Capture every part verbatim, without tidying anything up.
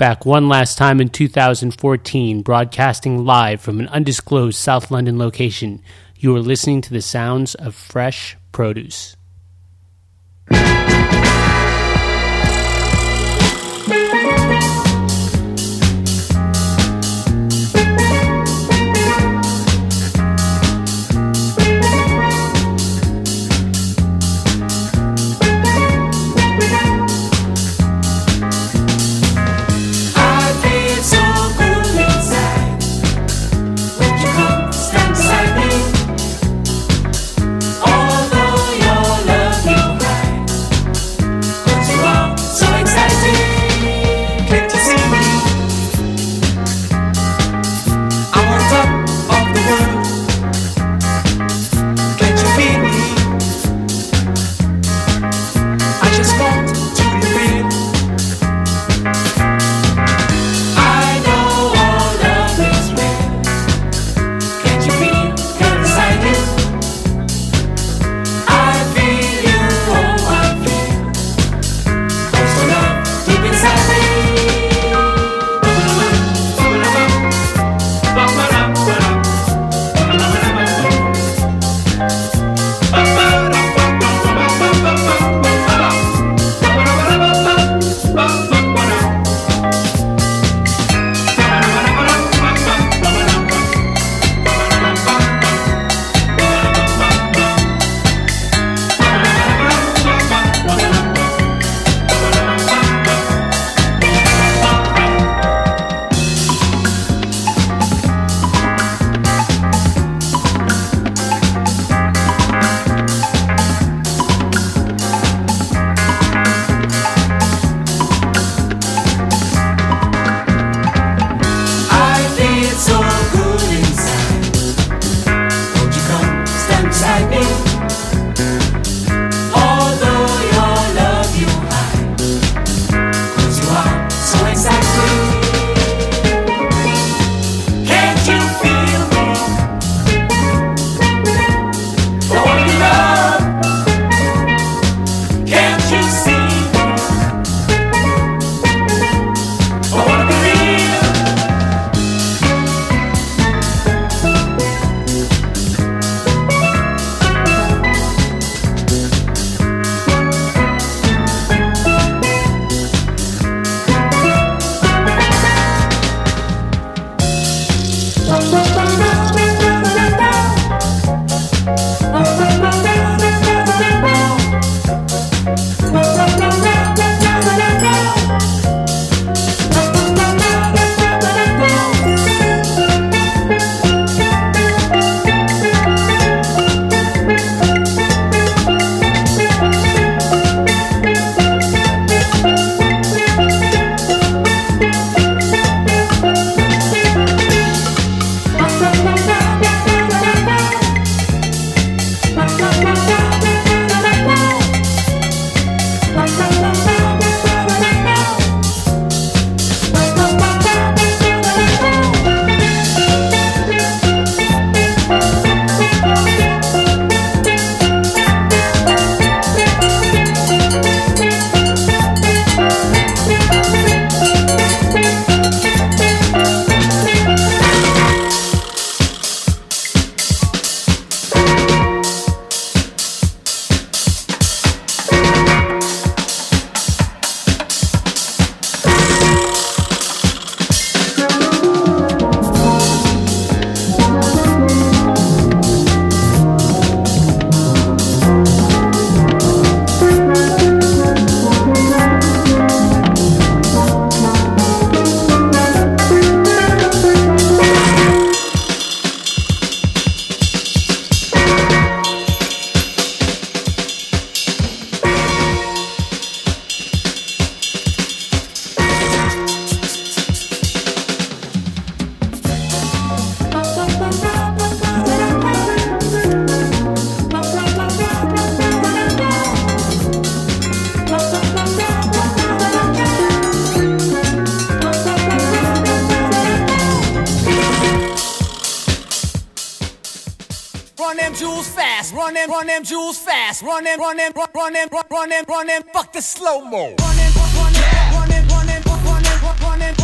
back one last time in two thousand fourteen, broadcasting live from an undisclosed South London location. You are listening to the sounds of fresh produce. Run them jewels fast, run them, run them jewels fast, run them, run them, run, run them, run, run them, run them, fuck the slow mo. Run them, run them, run them, run them, run them, run them, run them.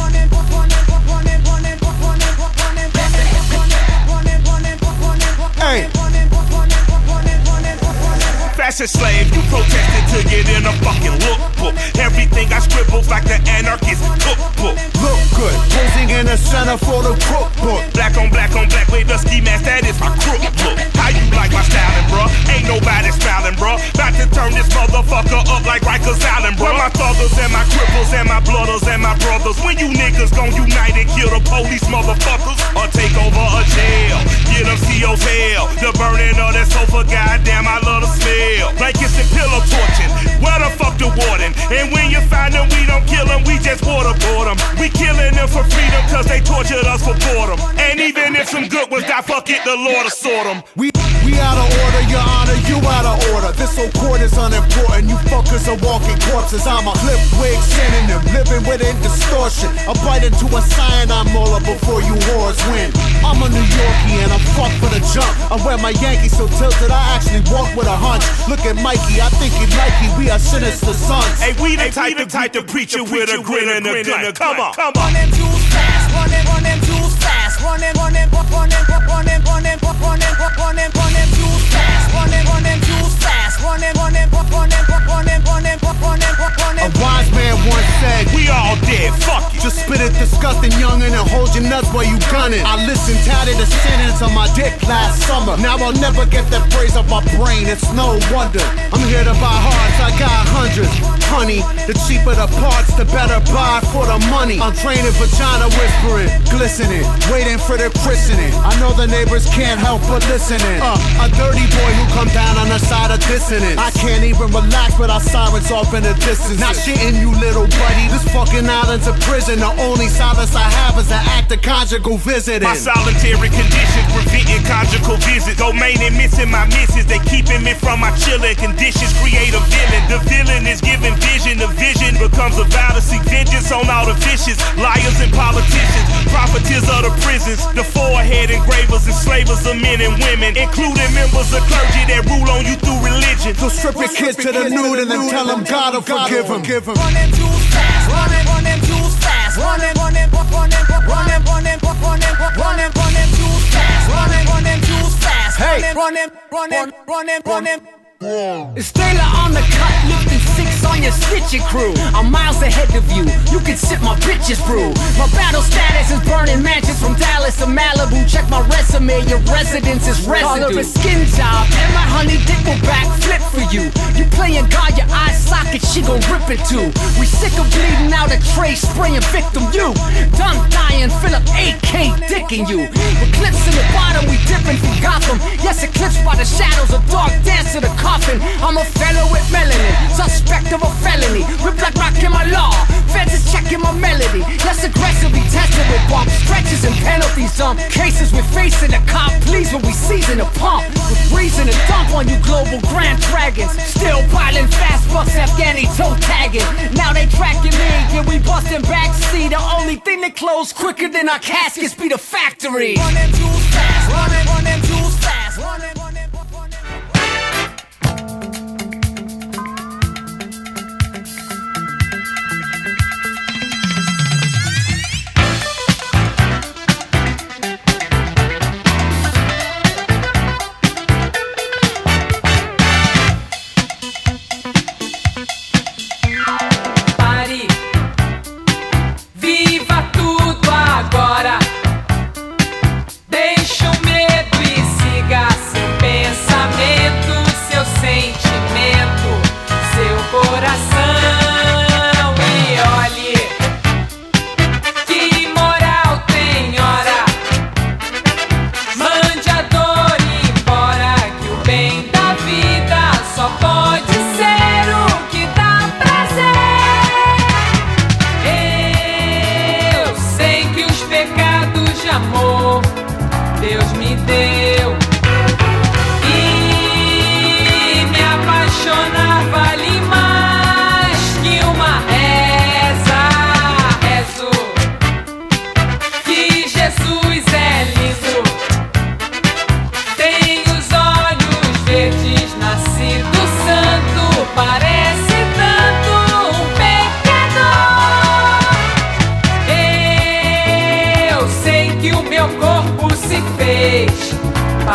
a fucking lookbook. Everything I scribbles like the anarchist cookbook. Look good, posing in the center for the cookbook. Black on black on black with the ski mask, that is my crook look. How you like my styling, bruh? Ain't nobody smiling, bruh. About to turn this motherfucker up like Rikers Island, bruh. My thuggers and my cripples and my blooders and my brothers. When you niggas gon' unite and kill the police motherfuckers, or take over a jail, get them C O's hell. The burning of that sofa, goddamn, I love the smell. Blankets and pillow torching, where the fuck the warden? And when you find them, we don't kill them, we just waterboard them. We killing them for freedom, cause they tortured us for boredom. And even if some good ones die, fuck it, the Lord will sort them. We We out of order, your honor, you out of order. This whole court is unimportant, you fuckers are walking corpses. I'm a clip wig synonym, living within distortion. I bite into a cyanide molar before you whores win. I'm a New Yorkie and I'm fucked for the jump. I wear my Yankees so tilted, I actually walk with a hunch. Look at Mikey, I think he's Nike, we are sinister sons. Hey, we the type, the type to preach it with a grin and a gun. Come on, come on. Run them too fast, run them, run them too fast, run them, run them, run them, run them, run them, run them, run them, run them too fast, run them, run them too fast, run them, run them, run them, run them, run them, run them, run them. A wise man once said, we all dead, fuck it. Just spit it disgusting youngin' and hold your nuts while you gunning. I listened tatted the sentence on my dick last summer. Now I'll never get that phrase off my brain, it's no wonder. I'm here to buy hearts, I got hundreds. Honey, the cheaper the parts, the better buy for the money. I'm training vagina whispering, glistening, waiting for the christening. I know the neighbors can't help but listening. Uh, a dirty boy who come down on the side of dissonance. I can't even relax without sirens off in the distance. Not shitting you, little buddy. This fucking island's a prison. The only solace I have is the act of conjugal visiting. My solitary conditions preventing conjugal visits. Domain and missing my misses. They keeping me from my chilling conditions. Create a villain. The villain is giving vision. The vision becomes a vow to seek vengeance on all the vicious liars and politicians, profiteers of the prisons, the forehead engravers, enslavers of men and women, including members of clergy that rule on you through religion. So strip your kids to the nude and then tell them God will forgive them. Run them too fast, run them, run them too fast, run them, run them, run them, run them, run them, run them, run them, run them too fast, run them, run them too fast, run them, run them, run them, run them, run them. It's Taylor on the cut, lifting six on your stitching crew. I'm miles ahead of you, you can sip my bitches brew. My battle status is burning mansions from Dallas to Malibu. Check my resume, your residence is residue. Call her a skin job, and my honey dick will backflip for you. You playing God, your eye socket, she gon' rip it too. We sick of bleeding out a tray, spraying victim you. Done dying, Philip A K dicking you. Eclipse in the bottom, we dipping from Gotham. Yes, eclipsed by the shadows, a dark dance to the coffin. I'm a fellow with melanin, suspect of a felony. Rip like rock in my law, feds is checking my melody. Less aggressively tested with bump stretches and penalties. Some cases we're facing a cop please when we season a pump. With reason to dump on you global grand dragons. Still piling fast bucks, Afghani toe tagging. Now they tracking me, yeah we busting backseat. The only thing that close quicker than our caskets be the factory. Run them too fast, run them, run them too fast, run them, run them.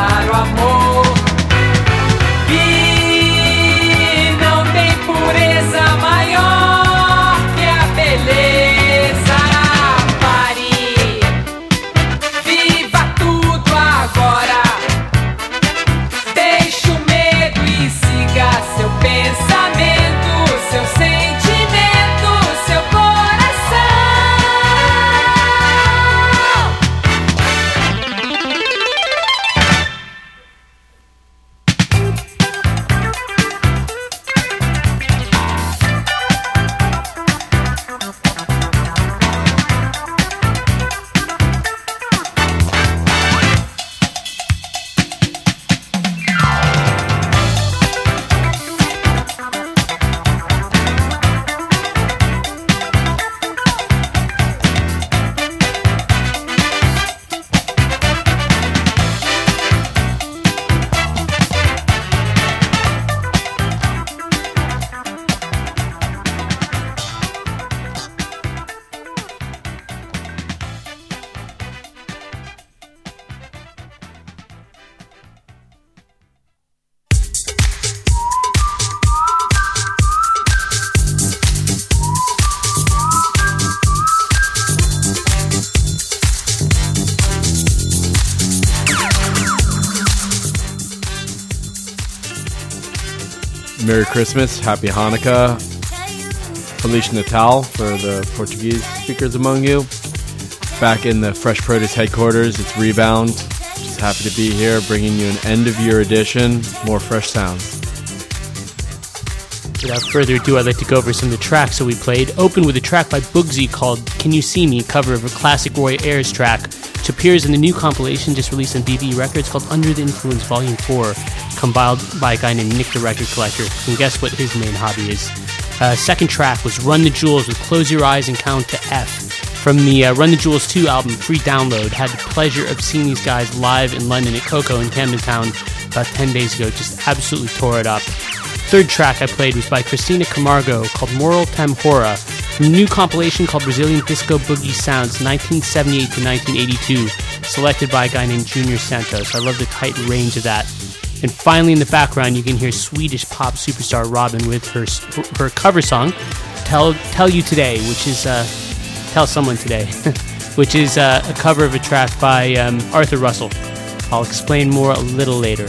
Para o amor, e não tem pureza Merry Christmas, Happy Hanukkah, Feliz Natal for the Portuguese speakers among you. Back in the Fresh Produce headquarters, it's Rebound. Just happy to be here, bringing you an end-of-year edition, more fresh sounds. Without further ado, I'd like to go over some of the tracks that we played. Open with a track by Bugsy called Can You See Me, cover of a classic Roy Ayers track, which appears in the new compilation just released on B B Records called Under the Influence Volume four, compiled by a guy named Nick the Record Collector. And guess what his main hobby is? Uh, second track was Run the Jewels with Close Your Eyes and Count to F. From the uh, Run the Jewels two album, free download. Had the pleasure of seeing these guys live in London at Coco in Camden Town about ten days ago. Just absolutely tore it up. Third track I played was by Christina Camargo called Moral Tempora, from a new compilation called Brazilian Disco Boogie Sounds nineteen seventy-eight to nineteen eighty-two, selected by a guy named Junior Santos. I love the tight range of that. And finally in the background you can hear Swedish pop superstar Robyn with her her cover song, Tell Tell You Today, which is, uh, Tell Someone Today, which is uh, a cover of a track by um, Arthur Russell. I'll explain more a little later.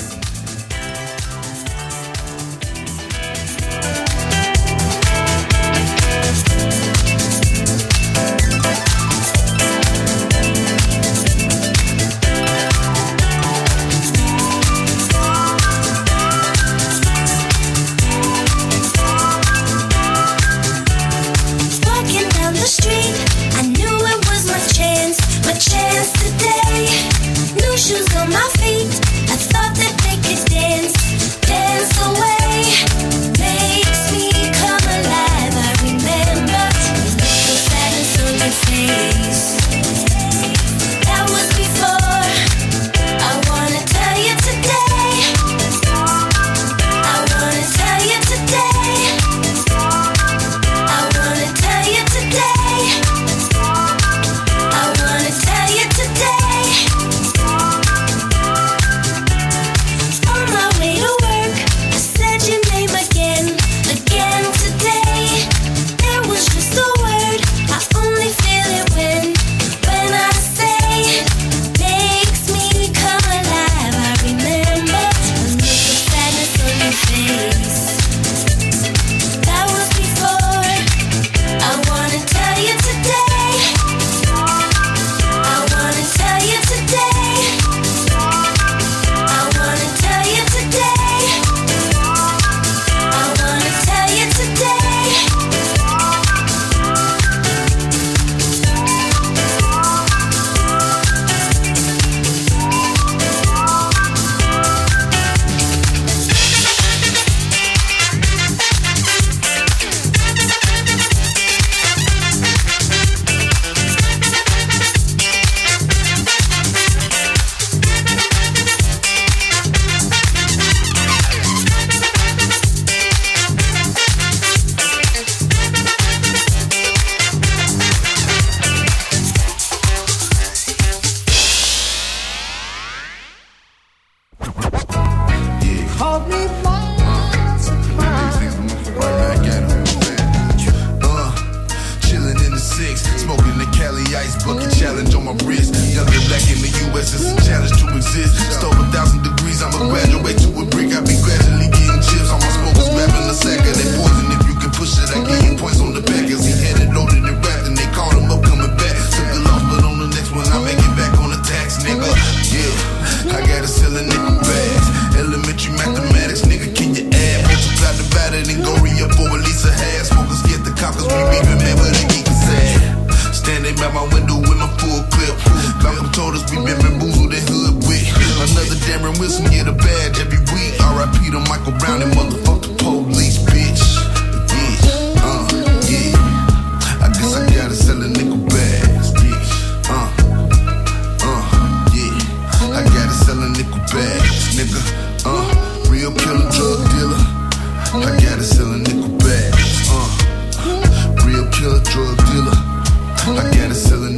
Drug dealer, I got a selling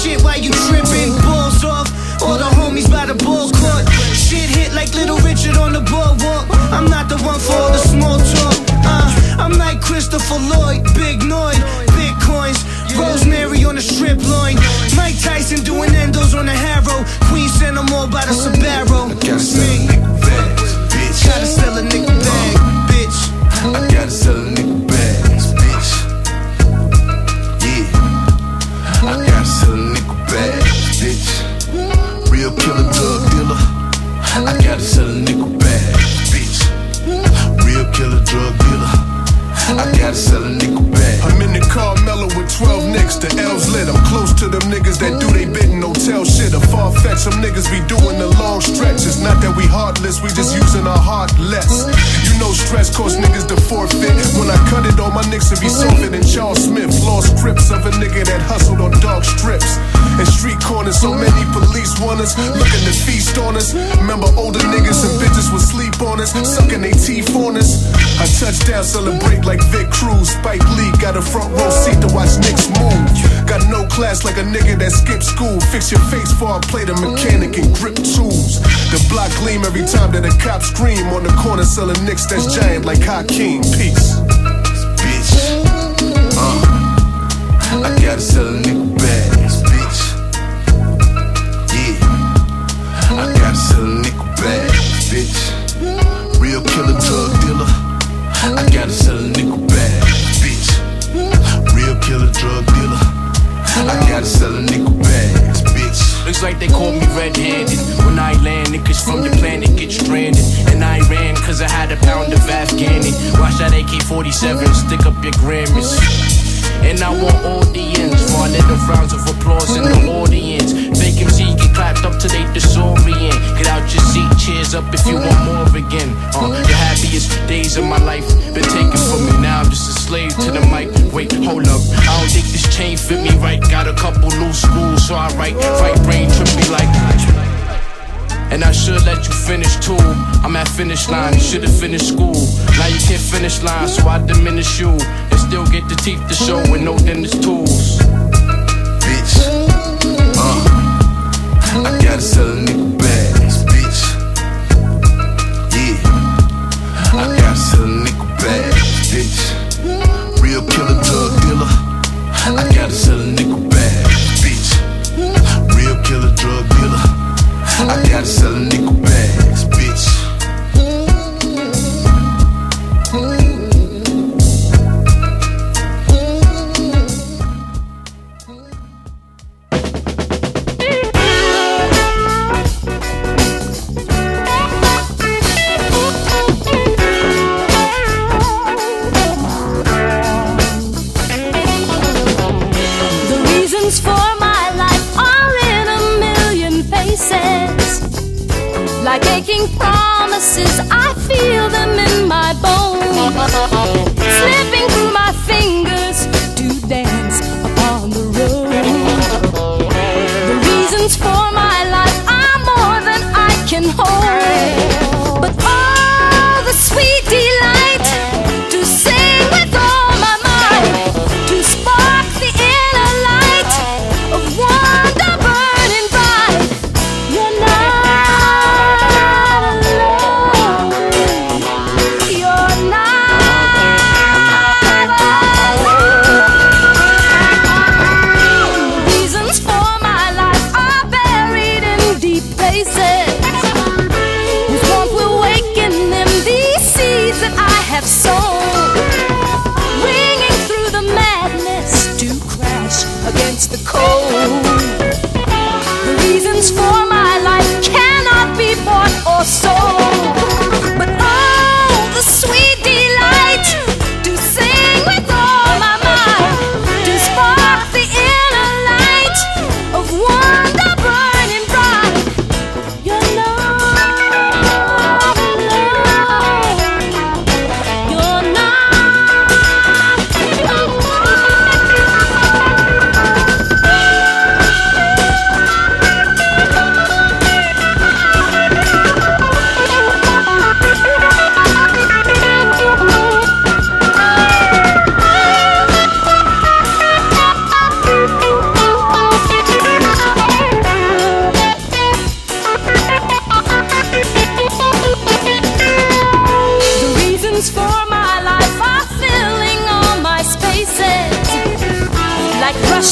shit while you tripping. Balls off, all the homies by the ball court. Shit hit like Little Richard on the boardwalk. I'm not the one for all the small talk. Uh, I'm like Christopher Lloyd, Big Noid, Bitcoins, Rosemary on the strip loin. Mike Tyson doing endos on the Harrow. Queen sent them all by the Sbarro. Gotta sell a nigga bags, bitch. Gotta sell a nigga bag, bitch. I gotta sell a nigga bags, bitch. Yeah, I gotta sell a nigga bags, bitch. Real killer drug dealer. I gotta sell a nigga bags, bitch. Real killer drug dealer. I gotta sell a nickel bag. I'm in the Carmelo with twelve nicks, the L's lit. I'm close to them niggas that do they bidding, no tell shit. A far-fetched, some niggas be doing the long stretches. Not that we heartless, we just using our heart less. You know stress cost niggas to forfeit. When I cut it, all my nicks would be softer than Charles Smith. Lost grips of a nigga that hustled on dark strips and street corners. So many police want us, looking to feast on us. Remember older niggas and bitches would sleep on us, sucking they teeth on us. I touch down, celebrate like Vic Cruz. Spike Lee got a front row seat to watch Knicks move. Got no class like a nigga that skipped school. Fix your face before I play the mechanic and grip tools. The block gleam every time that a cop scream on the corner selling Knicks that's giant like Hakeem. Peace, bitch. Uh, I gotta sell a nigga bags, bitch. Yeah, I gotta sell a nigga bags, bitch. Real killer drug dealer. I gotta sell a nickel bag, bitch. Real killer drug dealer. I gotta sell a nickel bags, bitch. Looks like they call me red-handed. When I land, niggas from the planet get stranded. And I ran cause I had a pound of Afghani. Watch that A K forty-seven, stick up your Grammys. And I want audience for a little rounds of applause in the audience. Fake M C get clapped up till they disorient. Get out your seat, cheers up if you want more again. Uh, the happiest days of my life been taken from me. Now I'm just a slave to the mic. Wait, hold up, I don't think this chain fit me right. Got a couple loose screws, so I write. Right brain trip me like. And I should let you finish too. I'm at finish line, you should've finished school. Now you can't finish line, so I diminish you. And still get the teeth to show with no dentist tools. Bitch, uh, I gotta sell a nigga bags, bitch. Yeah, I gotta sell a nigga bags, bitch. Real killer drug dealer. I gotta sell a nigga bags, bitch. Real killer drug dealer. I gotta sell a nickel bags, bitch. The reasons for my life are in a million faces. Like aching promises, I feel them in my bones, slipping through my fingers to dance upon the road. The reasons for my life are more than I can hold, but all the sweet delight to sing with all my might, to spark the inner light of wonder burning bright. You're not against the cold. The reasons for my life cannot be bought or sold, but oh, the sweet delight to sing with all my might, to spark the inner light of wonder burning bright. You're not alone. You're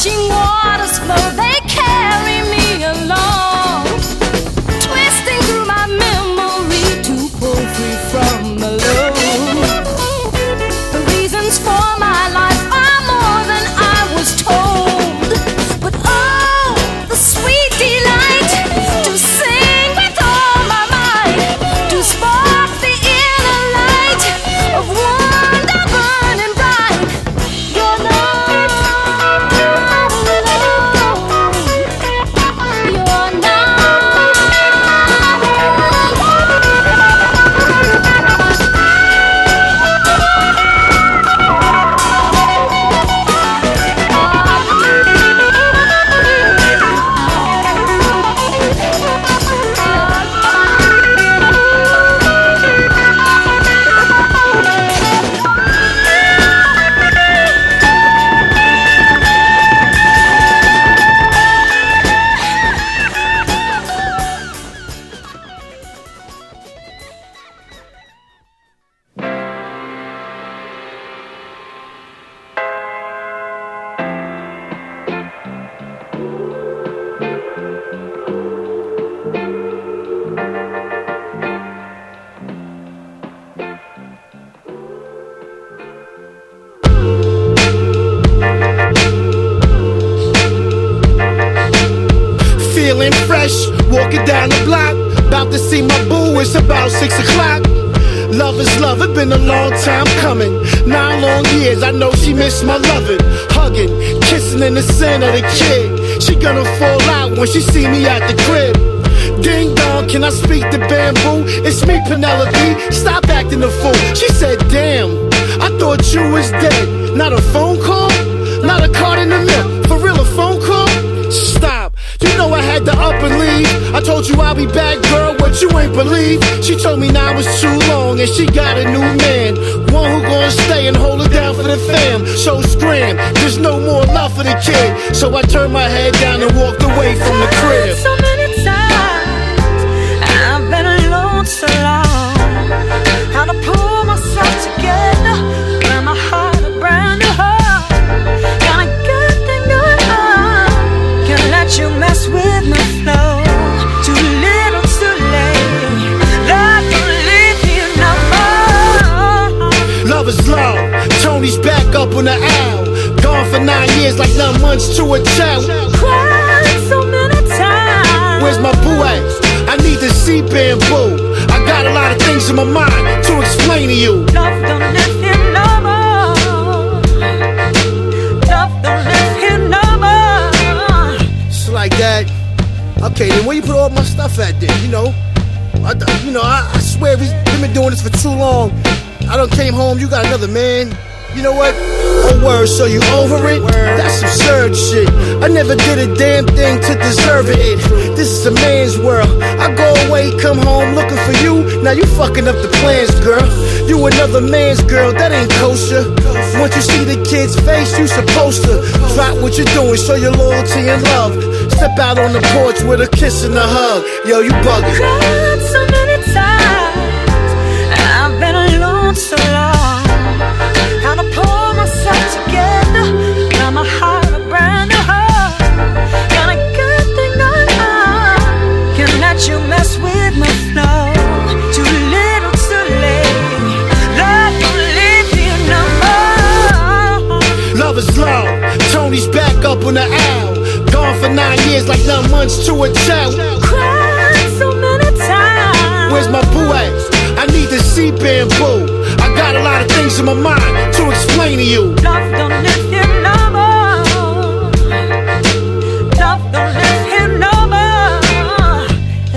Rushing waters flow, they carry me along, twisting through my memory to pull free from the load. The reasons for my life are more than I was told, but oh, the sweet delight to sing with all my might, to spark the inner light of wonder burning bright. You're not alone. You're not feeling fresh, walking down the block, about to see my boo, it's about six o'clock. Love is love, it's been a long time coming, nine long years, I know she missed my loving, hugging, kissing in the center of the kid. She gonna fall out when she see me at the crib. Ding dong, can I speak to Bamboo? It's me, Penelope, stop acting a fool. She said, damn, I thought you was dead. Not a phone call, not a card in the mail, for real a phone call? Stop, you know I had to up and leave. I told you I'll be back, girl, what you ain't believe. She told me now it's too long and she got a new man, one who gonna stay and hold it down for the fam. So scram, there's no more love for the kid. So I turned my head down and walked away from the crib. So many times I've been alone so long, how to pull myself together, wear my heart a brand new heart. Got a good thing going on, can't let you mess with my flow. Too little, too late, love don't leave you no more. Love is love, Tony's back up on the owl, gone for nine years like nine months to a child. Cried so many times. Where's my boo at? I need to see Bamboo. I got a lot of things in my mind to explain to you. Love don't live here no more. Love don't live here no more. It's like that. Okay, then where you put all my stuff at then? You know, I, you know, I, I swear we've been doing this for too long. I done came home, you got another man. You know what? Oh word, so you over it? That's absurd shit. I never did a damn thing to deserve it. This is a man's world. I go away, come home looking for you. Now you fucking up the plans, girl. You another man's girl, that ain't kosher. Once you see the kid's face, you supposed to drop what you're doing, show your loyalty and love. Step out on the porch with a kiss and a hug. Yo, you bugging. Cried so many times, I've been alone so long, how to pull myself together, got my heart a brand new heart. Got a good thing going on, can't let you mess with my flow. Too little, too late, love don't leave you no more. Love is love, Tony's back up on the owl, gone for nine years like nine months to a child. Cried so many times. Where's my boo at? I need to see Bamboo. I got a lot of things in my mind to explain to you. Love don't live here no more. Love don't live here no more.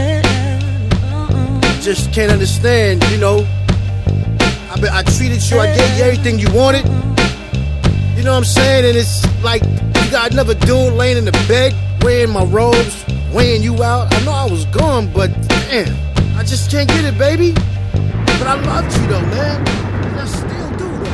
Just can't understand, you know. I, be, I treated you, I gave you everything you wanted. You know what I'm saying? And it's like you got another dude laying in the bed, wearing my robes, weighing you out. I know I was gone, but damn, I just can't get it, baby. But I loved you though, man. And I still do though.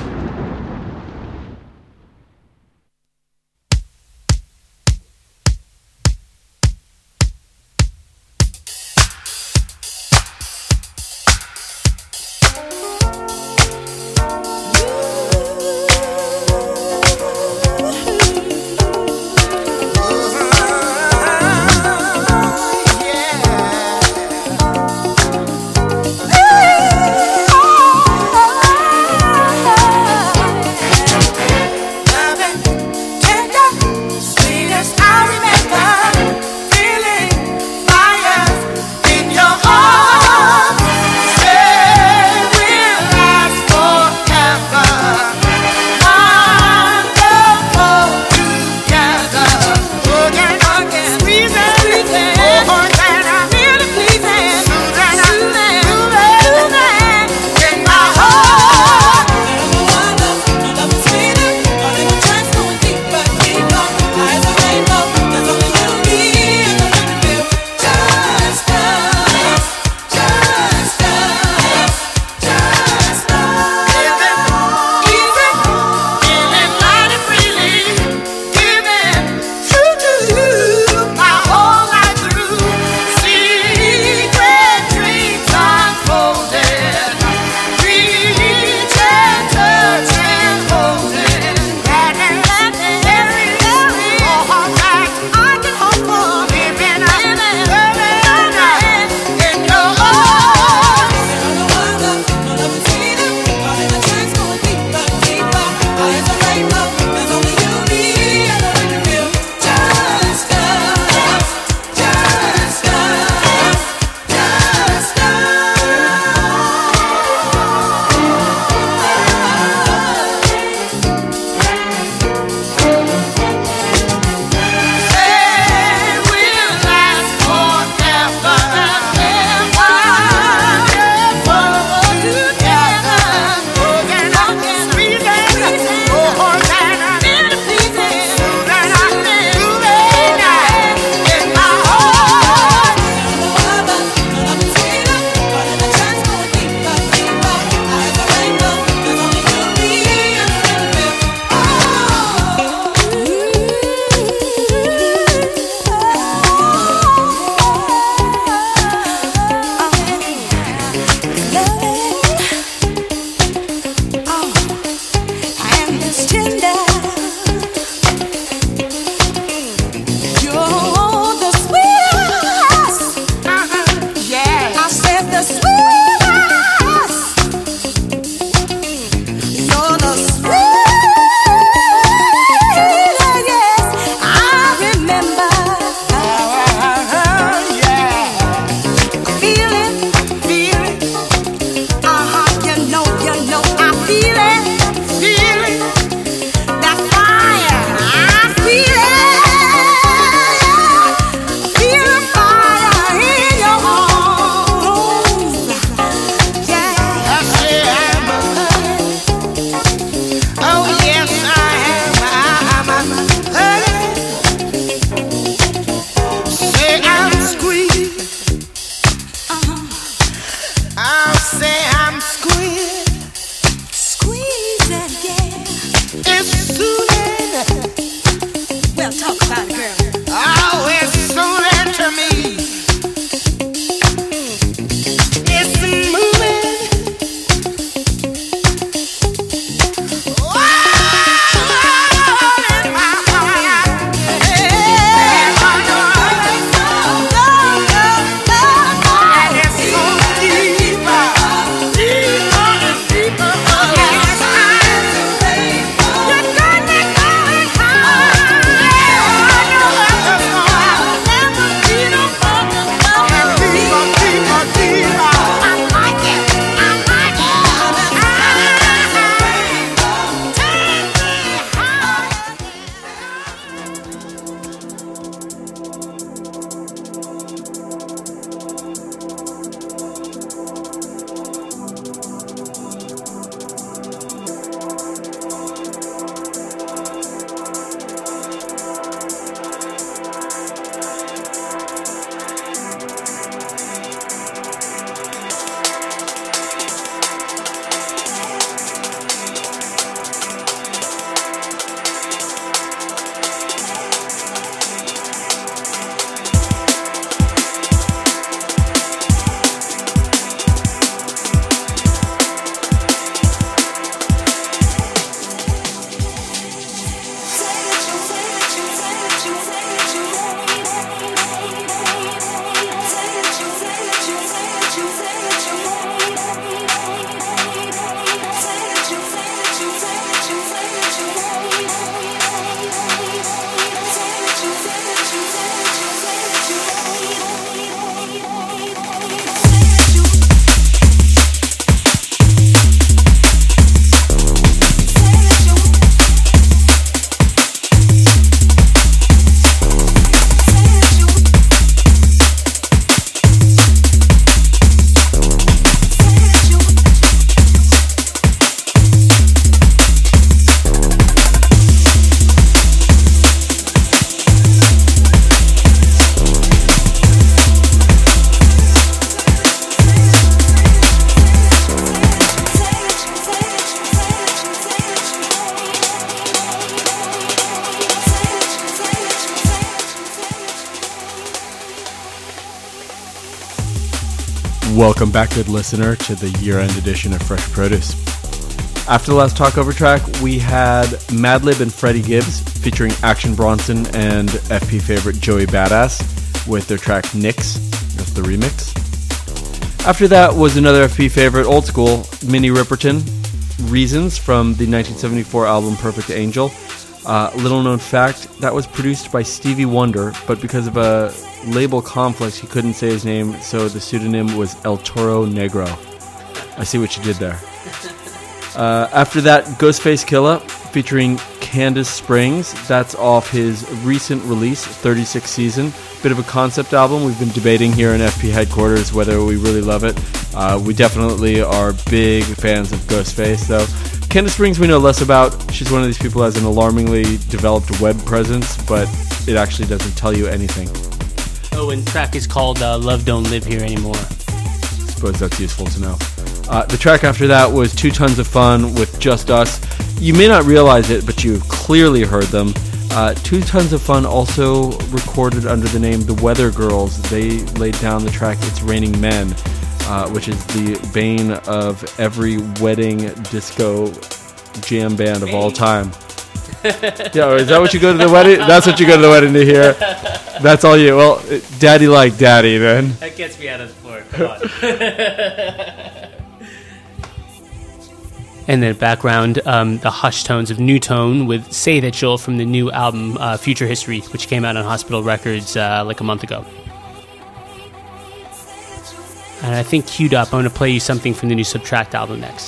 Welcome back, good listener, to the year-end edition of Fresh Produce. After the last talkover track, we had Madlib and Freddie Gibbs featuring Action Bronson and F P favorite Joey Badass with their track Nix. That's the remix. After that was another F P favorite, old school, Minnie Riperton, Reasons from the nineteen seventy-four album Perfect Angel. Uh, little known fact, that was produced by Stevie Wonder, but because of a label conflict, he couldn't say his name, so the pseudonym was El Toro Negro. I see what you did there. Uh, after that, Ghostface Killah featuring Candace Springs. That's off his recent release, thirty-sixth Season. Bit of a concept album. We've been debating here in F P headquarters whether we really love it. Uh, we definitely are big fans of Ghostface, though. Candace Springs we know less about. She's one of these people who has an alarmingly developed web presence, but it actually doesn't tell you anything. Oh, and the track is called uh, Love Don't Live Here Anymore. I suppose that's useful to know. Uh, the track after that was Two Tons of Fun with Just Us. You may not realize it, but you've clearly heard them. Uh, Two Tons of Fun also recorded under the name The Weather Girls. They laid down the track It's Raining Men, uh, which is the bane of every wedding disco jam band of all time. Yeah, is that what you go to the wedding? That's what you go to the wedding to hear. That's all you. Well, daddy like daddy, then. That gets me out of the floor. Come on. And then background, um, the hush tones of New Tone with Say That You'll from the new album uh, Future History, which came out on Hospital Records uh, like a month ago. And I think queued up, I'm going to play you something from the new Subtract album next.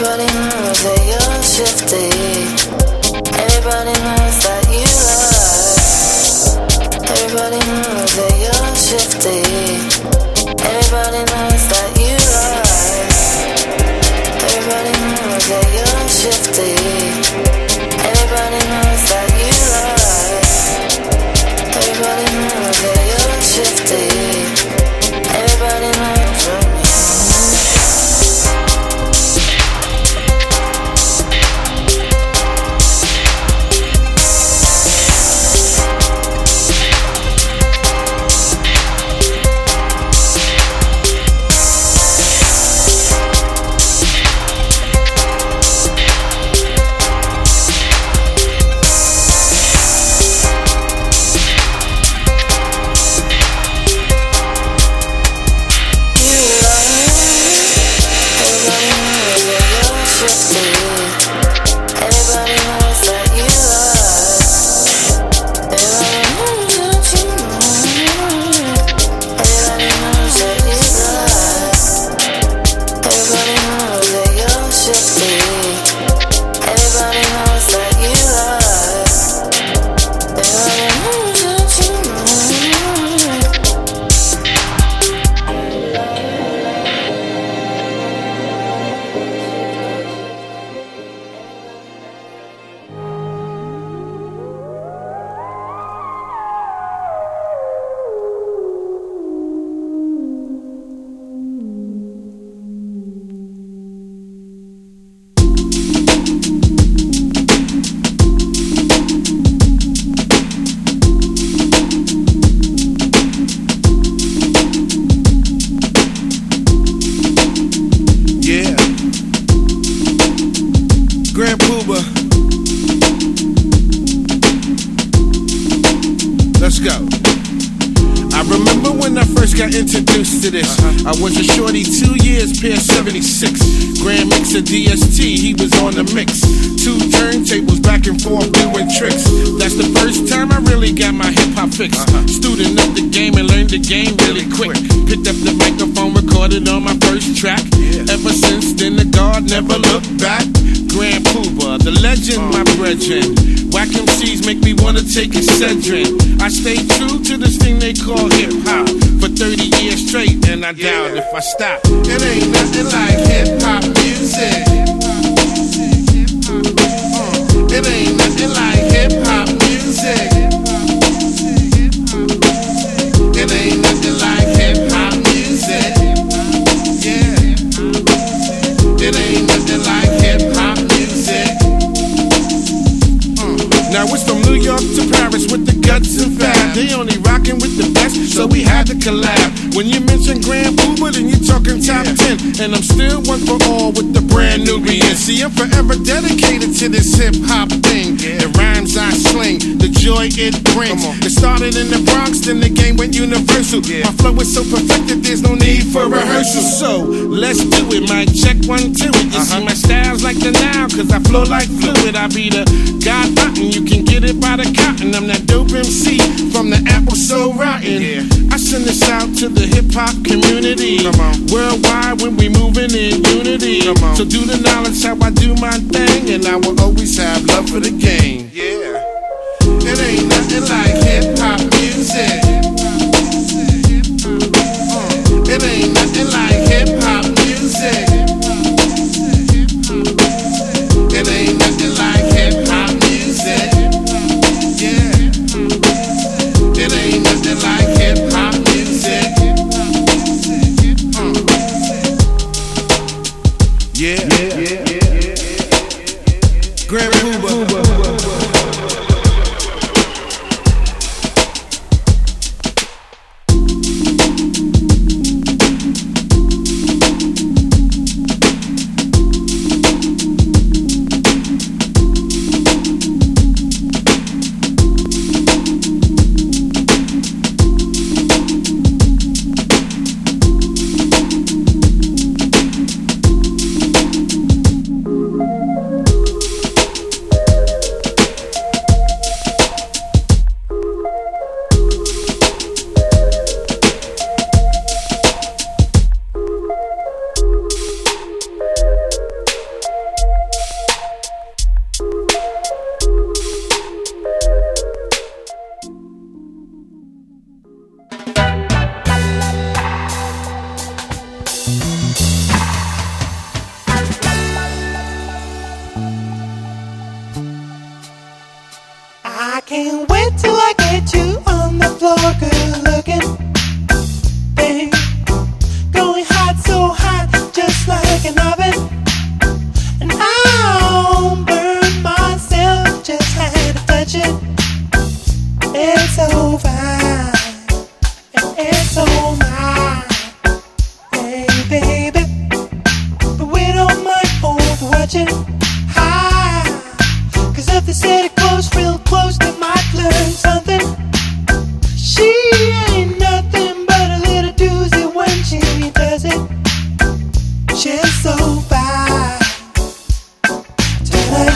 Everybody knows that you're shifty. Everybody knows that you lie. Everybody knows that you're shifty. Everybody knows that you lie. Everybody knows that you're shifty. Everybody knows that you lie. Everybody knows that you're shifty. Everybody knows that you introduced to this. Uh-huh. I was a shorty two years, pair seventy-six. Grand mix of D S T, he was on the mix. Two turntables back and forth doing tricks. That's the first time I really got my hip hop fix. Uh-huh. Student of the game and learned the game really quick. Picked up the microphone, recorded on my first track. Yeah. Ever since then, the guard never looked back. Grand Puba, the legend, my brethren. Whack M Cs make me wanna take Excedrin. I stay true to this thing they call hip hop for thirty years straight, and I doubt if I stop. It ain't nothing like hip hop music. Uh, it ain't nothing like hip hop music. It ain't nothing like hip hop music. Yeah. It ain't nothing like hip hop music. Uh. Now it's from New York to Paris with the guts and fab. They only rockin' with the best, so we had to collab. When you mention Grand Puba, then you're talking top ten. And I'm still one for all with the brand Nubian. See, I'm forever dedicated to this hip hop thing. The rhymes I sling, the joy it brings. It started in the Bronx, then the game went universal. My flow is so perfected, there's no need for rehearsal. So let's do it, mic check one, two. You uh-huh. see my style's like the Nile, cause I flow like fluid. I be the God button, you can get it by the cotton. I'm that dope M C from the apple so rotten. Yeah. I send this out to the hip hop community. Worldwide when we moving in unity. So do the knowledge how I do my thing, and I will always have love for the game. Yeah. It ain't nothing like hip hop music. Uh, it ain't nothing like hip hop music. It ain't nothing like hip hop music. Yeah. It ain't nothing like hip hop music. Uh. Yeah. Yeah. Yeah. Yeah. Grand Puba. catching high. Cause if the city close real close, they might learn something. She ain't nothing but a little doozy when she does it. She's so fine tonight.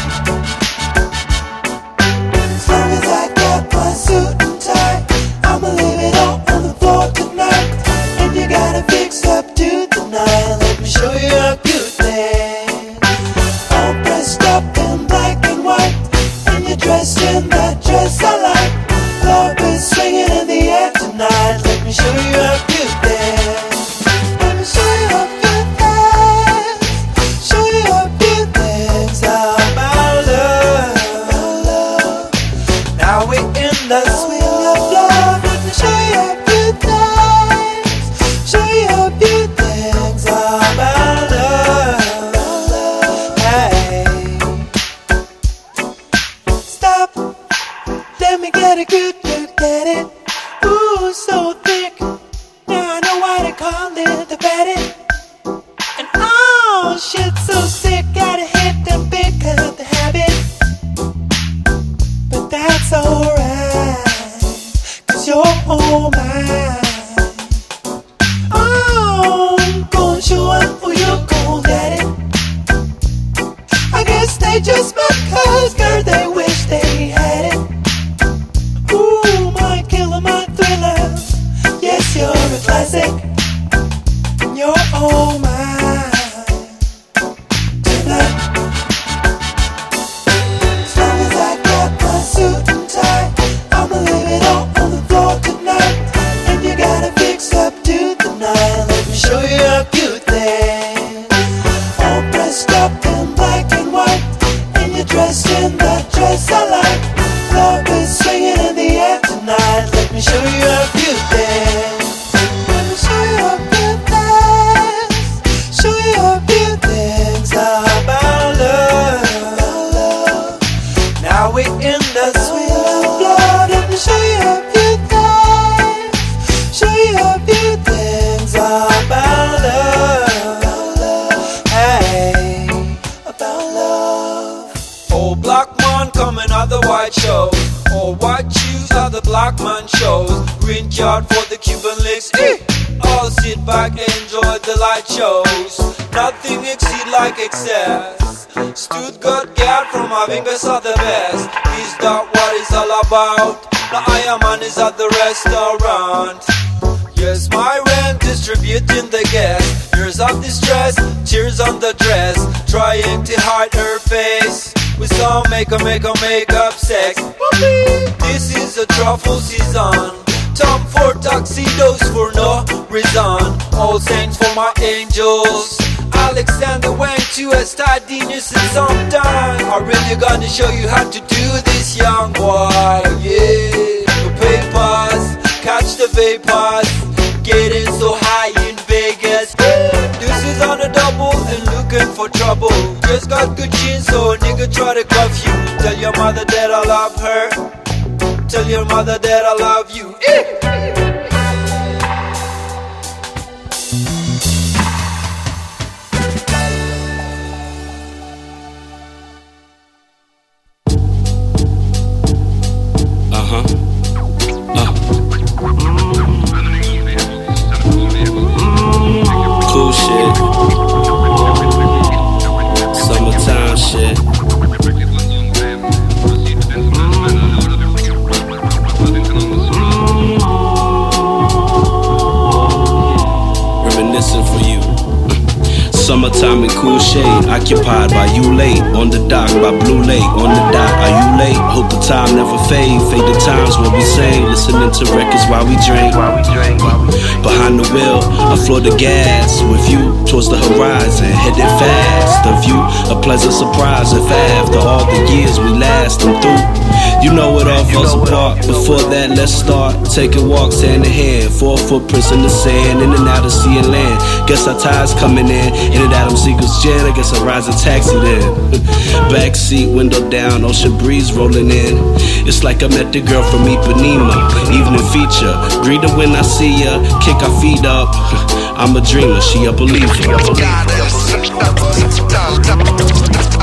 As long as I got my suit and tie, I'ma leave it all on the floor tonight. And you gotta fix up to the nine. Let me show you a good thing. All dressed up in black and white, and you're dressed in that dress I like. Love is swinging in the air tonight. Let me show you a good thing. Let me show you a good thing. Show you a good things about love. Now we're in the swing of love. Let me show you a good things. Show you a good things about love. Hey, stop. Let me get a good look at it. Ooh, so thick. Now I know why they call it the fatty. And oh, shit, so sick. Gotta hit the big cut the habit. But that's alright, cause you're all mine. Oh, I'm gonna show up who you're cold at it. I guess they just might cause, girl, they wish they had it. Ooh, my killer, my thriller. Yes, you're a classic. And you're all mine tonight. As long as I got my suit and tie, I'ma leave it all on the floor tonight. And you gotta fix up to the nine. Let me show you a good thing. All dressed up in black and white, and you're dressed in that dress I like. Love is swinging in the air tonight. Let me show you a few things. Let me show you a few things. Show you a few things about love. Now we're in the swing of love. Let me show you a few things. Show you a few things about love. Hey, about love. Old black man coming out the white show. All white shoes are the black man shows. Green card for the Cuban links. Eh. All sit back, enjoy the light shows. Nothing exceed like excess. Stuttgart girl from Avingas are the best. Is that what it's all about? The Iron Man is at the restaurant. Yes, my rent distributing the gas. Years of distress, tears on the dress. Trying to hide her face with some makeup, makeup, makeup sex. This is a truffle season. Tom for tuxedos for no reason. All saints for my angels. Alexander went to a Stardinius in some time. I'm really gonna show you how to do this, young boy. Yeah, the papers, catch the vapors. Getting so high in Vegas. This is on a double and looking for trouble. Just got good chin, so a nigga try to cuff you. Tell your mother that I love her. Tell your mother that I love you. Uh-huh. Uh. Cool shit. Summertime shit. Reminiscing for you. Summertime in cool shade, occupied by you late. On the dock by Blue Lake, on the dock, are you late? Hope the time never fade, fade the times when we sing. Listening to records while we drink. Behind the wheel, I floor the gas. With you towards the horizon, headed fast. The view, a pleasant surprise. If after all the years we last, I'm through. You know it all falls apart. Before that, let's start taking walks hand in hand. Four footprints in the sand, in and out of sea and land. Guess our tide's coming in. In and out of Seagull's jet, I guess I rise a taxi then. Backseat, window down, ocean breeze rolling in. It's like I met the girl from Ipanema. Evening feature, greet her when I see her. Kick our feet up. I'm a dreamer, she a believer.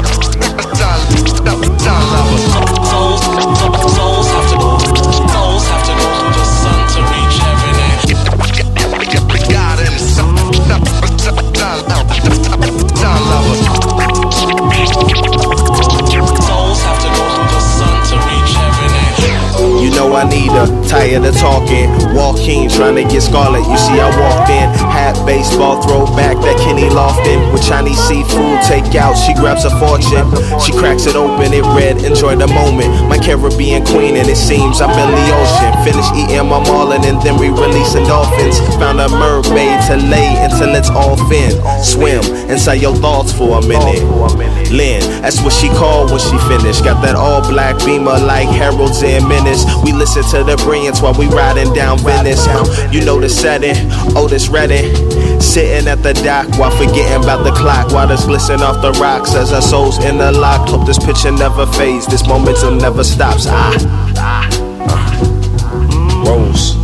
walking. Walking, trying to get scarlet. You see, I walked in, hat, baseball, throwback, that Kenny Lofton. With Chinese seafood, take out, she grabs a fortune. She cracks it open, it red, enjoy the moment. My Caribbean queen, and it seems I'm in the ocean. Finish eating my marlin, and then we releasing dolphins. Found a mermaid to lay until it's all fin. Swim inside your thoughts for a minute. Lynn, that's what she called when she finished. Got that all black beamer like Harold's and Menace. We listen to the brilliance while we riding down Venice. You know the setting, Otis Redding. Sitting at the dock while forgetting about the clock. Waters glisten off the rocks as our souls interlock. Hope this picture never fades, this momentum never stops. Ah, ah, ah. Rose.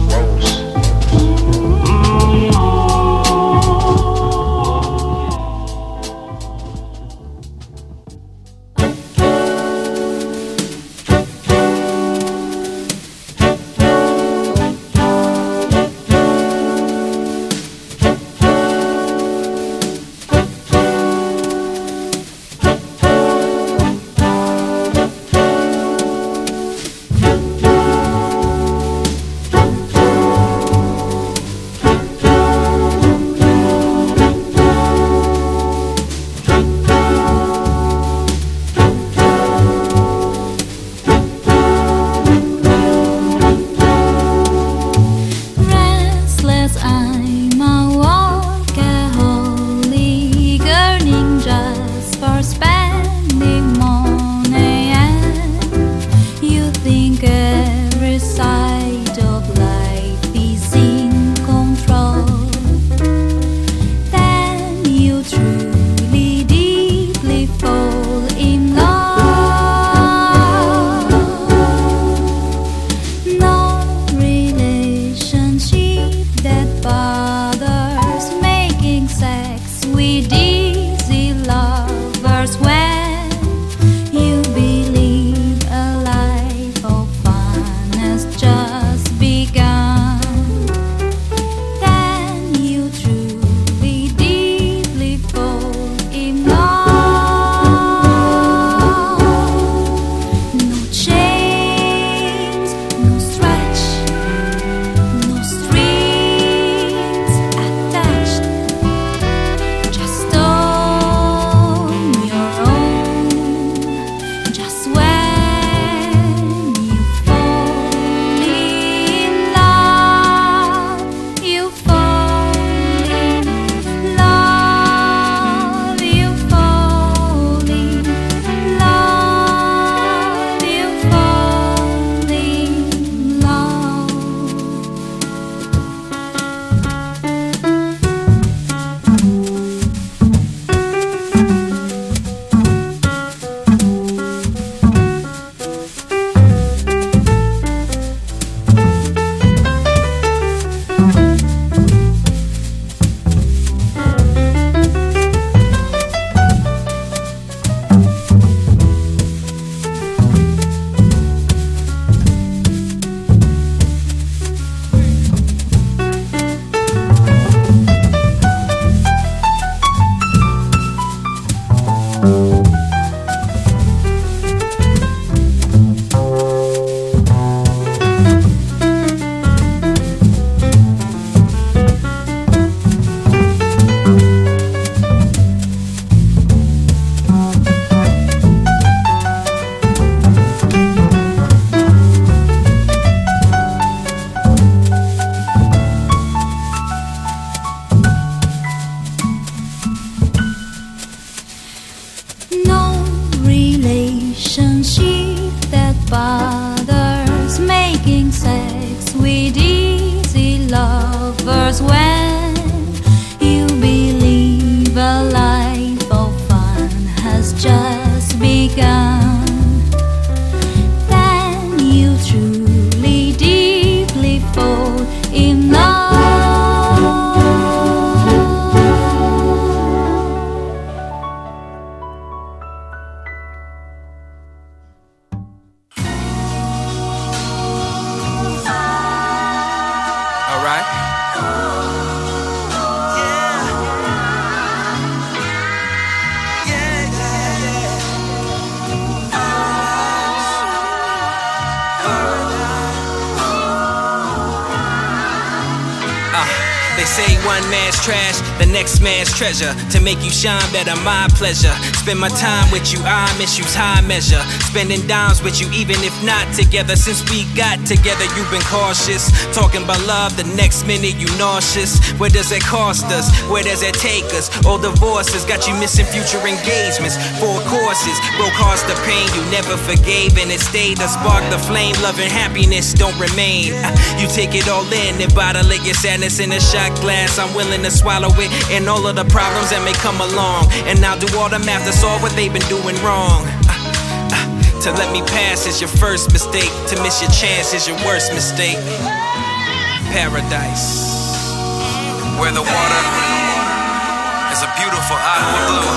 say one man's trash, the next man's treasure. To make you shine better, my pleasure. Spend my time with you, I miss you's high measure. Spending dimes with you, even if not together. Since we got together, you've been cautious. Talking about love, the next minute you nauseous. Where does it cost us? Where does it take us? All divorces got you missing future engagements. Four courses, broke hearts the pain you never forgave, and it stayed to spark the flame. Love and happiness don't remain. You take it all in and bottle it, your sadness in a shot glass. I'm willing to swallow it and all of the problems that may come along. And I'll do all the math to solve what they've been doing wrong. Uh, uh, to let me pass is your first mistake. To miss your chance is your worst mistake. Paradise, where the water is a beautiful aqua blue.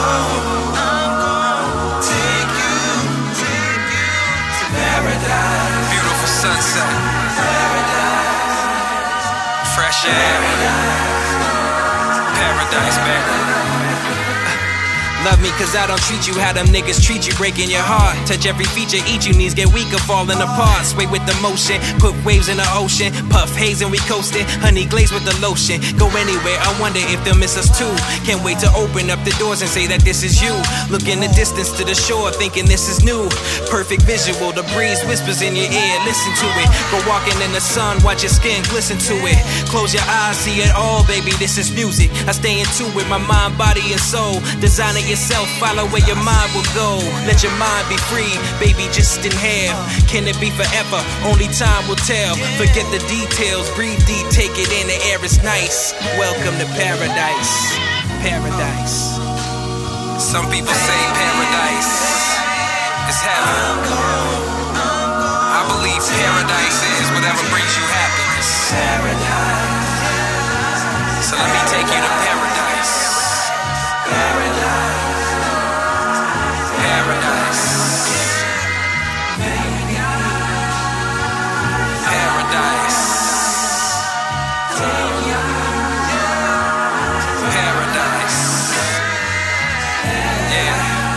Take you, take you to paradise. Beautiful sunset. Paradise. Fresh air. Paradise, baby. Love me cause I don't treat you how them niggas treat you, breaking your heart. Touch every feature, eat you, knees get weaker, falling apart. Sway with the motion, put waves in the ocean. Puff haze and we coasting, honey glaze with the lotion. Go anywhere, I wonder if they'll miss us too. Can't wait to open up the doors and say that this is you. Look in the distance to the shore, thinking this is new. Perfect visual, the breeze whispers in your ear, listen to it. Go walking in the sun, watch your skin glisten to it. Close your eyes, see it all, baby, this is music. I stay in tune with my mind, body, and soul. Designing yourself, follow where your mind will go. Let your mind be free, baby, just inhale. Can it be forever? Only time will tell. Forget the details, breathe deep, take it in, the air is nice. Welcome to paradise, paradise. Some people say paradise is heaven. I believe paradise is whatever brings you happiness. So let me take you to paradise. Paradise. Paradise. Paradise. Paradise. Yeah.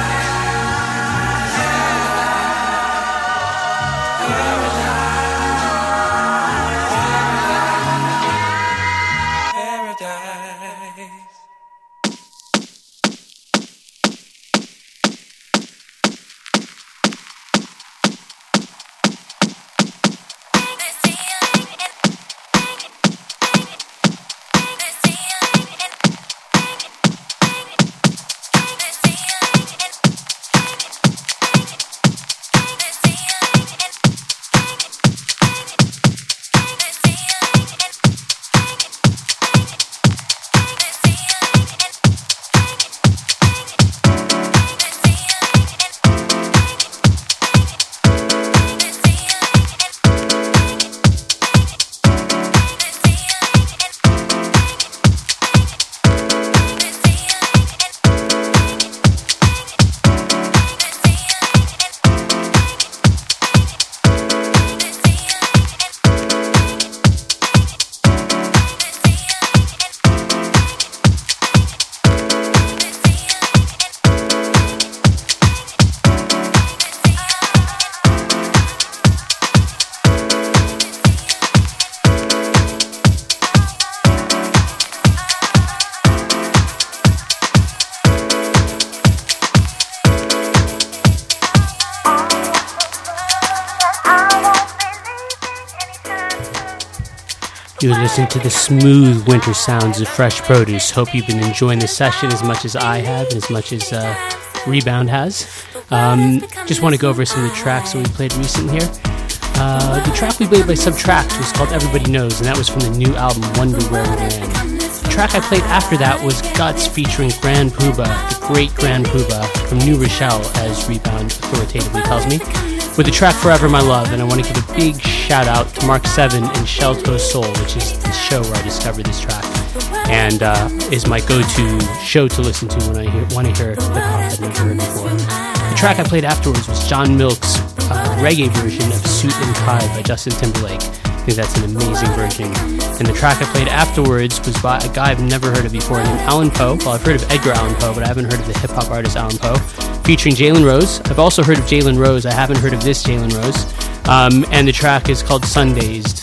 You're listening to the smooth winter sounds of Fresh Produce. Hope you've been enjoying this session as much as I have and as much as uh, Rebound has. Um, just want to go over some of the tracks that we played recently here. Uh, the track we played by Subtract was called Everybody Knows, and that was from the new album Wonder Where We Ran. The track I played after that was Guts featuring Grand Poobah, the great Grand Poobah from New Rochelle, as Rebound authoritatively tells me, with the track Forever My Love. And I want to give a big shout out to Mark seven and Shell Toe Soul, which is the show where I discovered this track and uh, is my go-to show to listen to when I hear, want to hear hip-hop I've never heard before. The track I played afterwards was John Milk's uh, reggae version of Suit and Tie by Justin Timberlake. I think that's an amazing version. And the track I played afterwards was by a guy I've never heard of before named Allan Poe. Well, I've heard of Edgar Allan Poe, but I haven't heard of the hip-hop artist Allan Poe, featuring Jalen Rose. I've also heard of Jalen Rose. I haven't heard of this Jalen Rose. Um, and the track is called Sundazed.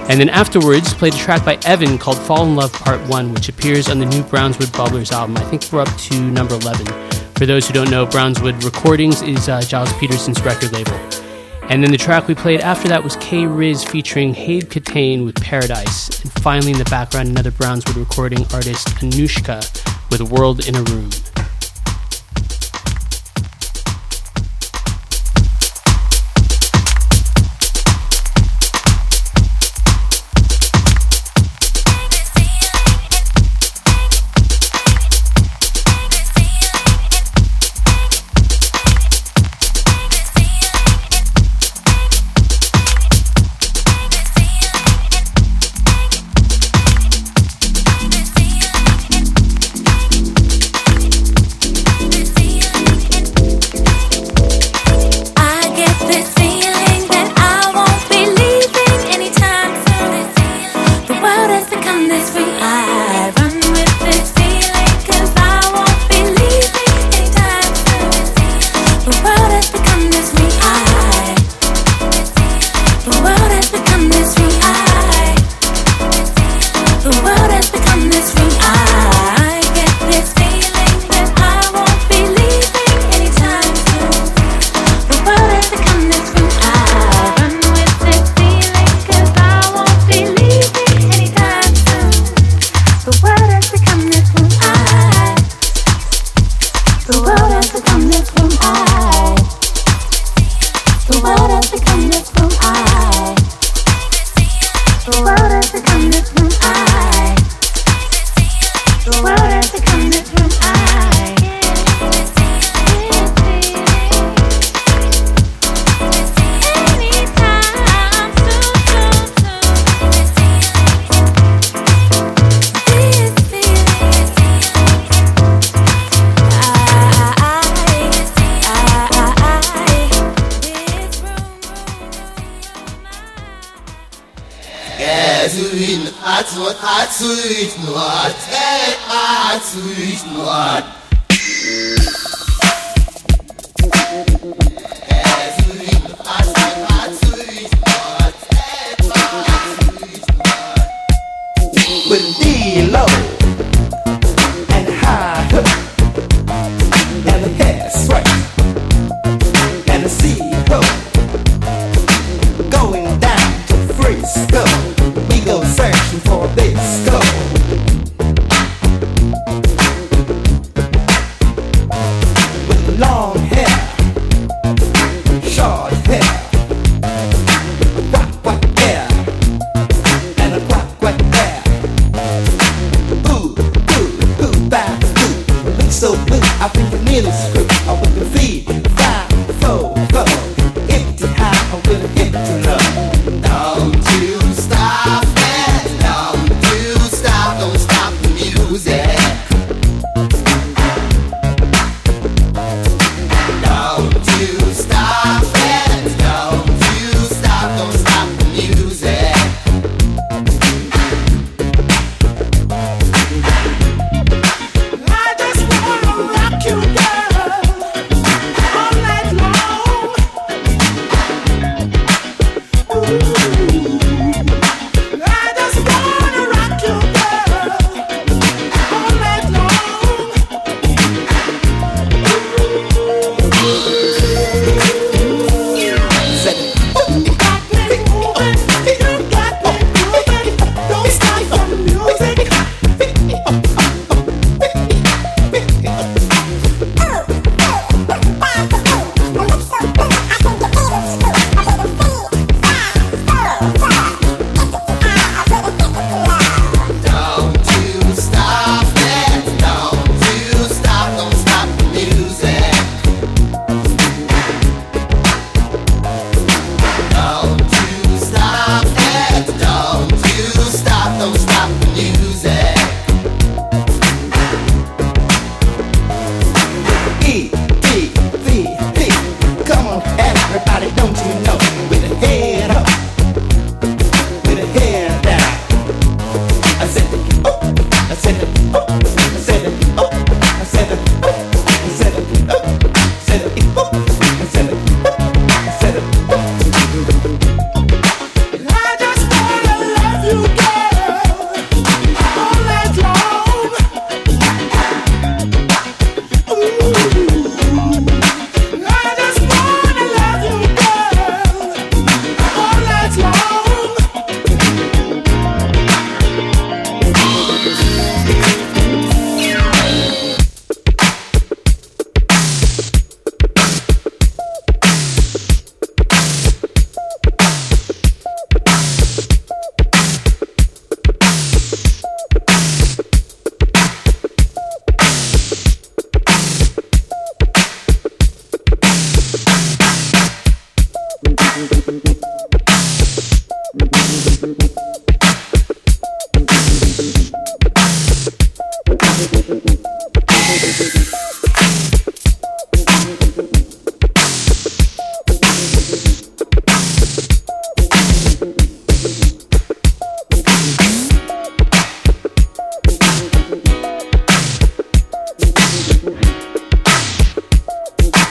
And then afterwards, played a track by Evan called Fall in Love Part one, which appears on the new Brownswood Bubblers album. I think we're up to number eleven. For those who don't know, Brownswood Recordings is uh, Giles Peterson's record label. And then the track we played after that was K-Riz featuring Habe Katane with Paradise. And finally in the background, another Brownswood recording artist, Anushka, with World in a Room.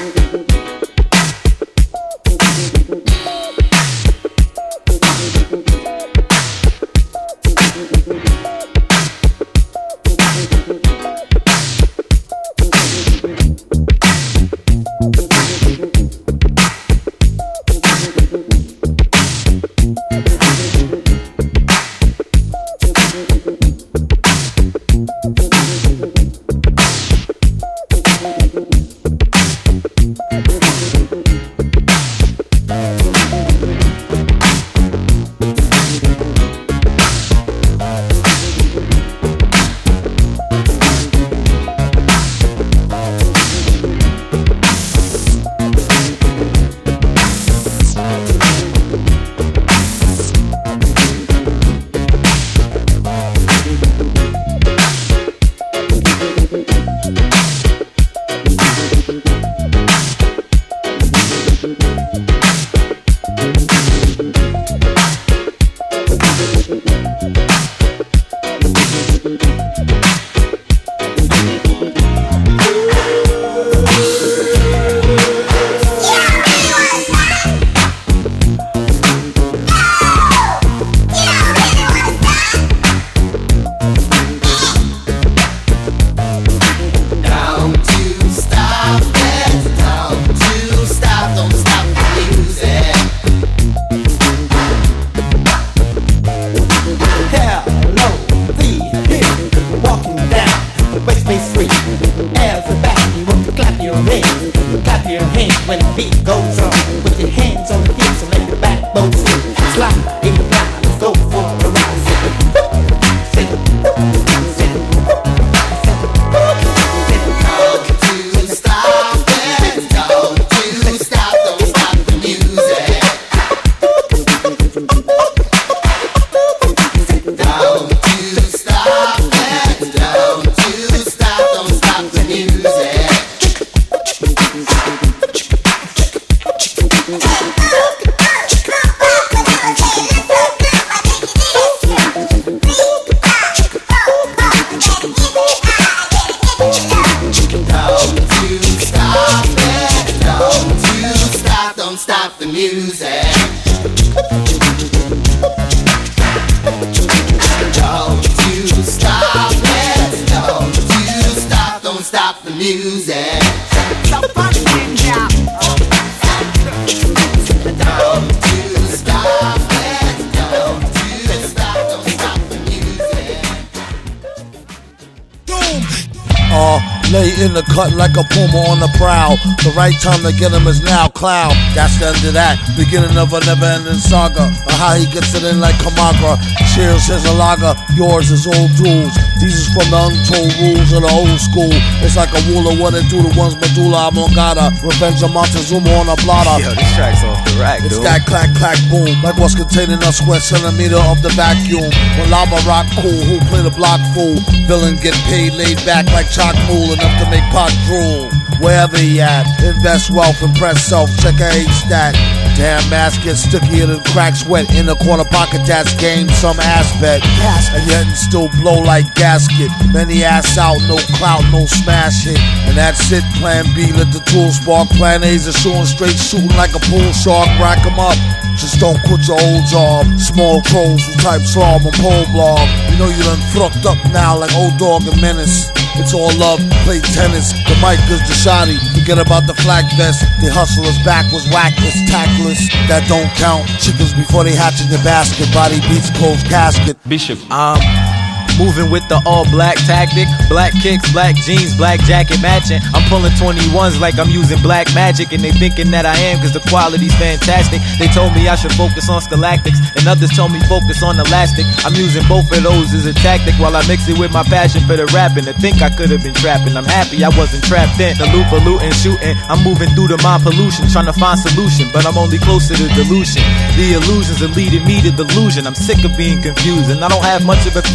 In the cut like a puma on the prowl. The right time to get him is now. Clown, that's the end of that. Beginning of a never-ending saga of how he gets it in like Kamagra. Cheers, here's a lager. Yours is old duels. These is from the untold rules of the old school. It's like a rule of what it do to one's medulla oblongata. Revenge of Montezuma on a blotter. Yo, this track's off the rack, It's dude. that clack, clack, boom. Like what's containing a square centimeter of the vacuum. When lava rock cool, who play the block fool? Villain get paid, laid back like chalk mool. Enough to make pot drool. Wherever he at, invest wealth, impress self, check a age stat. Damn mask gets stickier than cracks wet in the corner pocket. That's game some aspect. And yet it still blow like gasket. Many ass out, no clout, no smash hit. And that's it. Plan B, let the tools spark. Plan A's are shooting straight, shooting like a pool shark. Rack 'em up. Just don't quit your old job. Small trolls who type slob on pole blog. You know you done fucked up now like old dog and menace. It's all love, play tennis. The mic is the shoddy. Forget about the flag vest. They hustle us backwards, whackless, tactless. That don't count. Chickens before they hatch in the basket. Body beats closed casket. Bishop, um, moving with the all black tactic. Black kicks, black jeans, black jacket matching. I'm pulling twenty-ones like I'm using black magic. And they thinking that I am cause the quality's fantastic. They told me I should focus on Scalactics. And others told me focus on Elastic. I'm using both of those as a tactic while I mix it with my passion for the rapping. To think I could have been trapping. I'm happy I wasn't trapped in the loop of looting, shooting. I'm moving through the mind pollution, trying to find solution. But I'm only close to the delusion. The illusions are leading me to delusion. I'm sick of being confused and I don't have much of a fuse. So I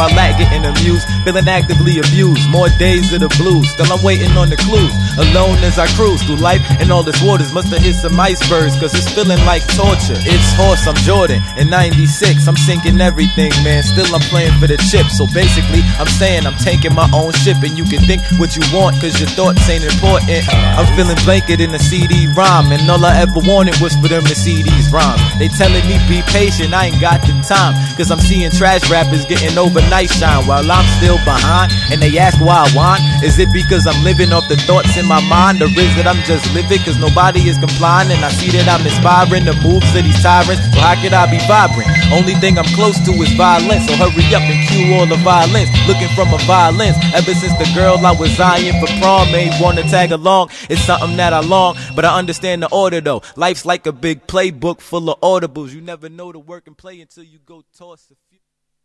while that getting amused, feeling actively abused. More days of the blues, still I'm waiting on the clues. Alone as I cruise through life, and all this waters must have hit some icebergs, cause it's feeling like torture. It's horse, I'm Jordan. In ninety-six, I'm sinking everything, man. Still I'm playing for the chip. So basically, I'm saying I'm taking my own ship, and you can think what you want, cause your thoughts ain't important. I'm feeling blanket in a C D rhyme, and all I ever wanted was for them to see these rhymes. They telling me be patient, I ain't got the time, cause I'm seeing trash rappers getting overnight shine while I'm still behind. And they ask why I whine. Is it because I'm living off the thoughts in my mind, or is it I'm just living cause nobody is complying? And I see that I'm inspiring the moves of these tyrants, so how could I be vibrant? Only thing I'm close to is violence, so hurry up and cue all the violence. Looking from a violence, ever since the girl I was eyeing for prom ain't wanna tag along. It's something that I long, but I understand the order though. Life's like a big playbook full of audibles. You never know the work and play until you go toss a few.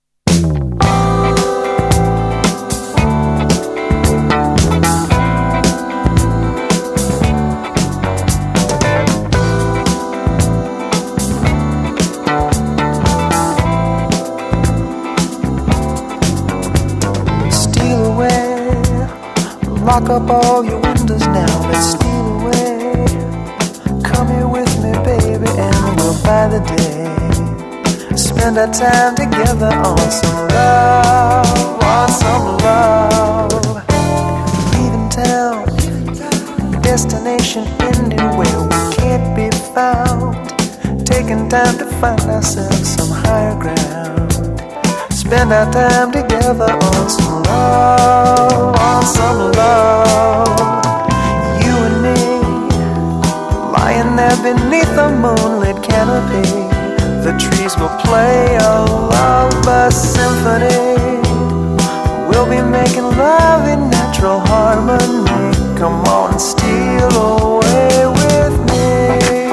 Steal away, lock up all your windows now. Let's steal away. Come here with me, baby, and we'll buy the day. Spend our time together on some love, on some love. Leaving town, destination anywhere we can't be found. Taking time to find ourselves some higher ground. Spend our time together on some love, on some love. You and me, lying there beneath the moonlit canopy. The trees will play a lullaby symphony. We'll be making love in natural harmony. Come on and steal away with me.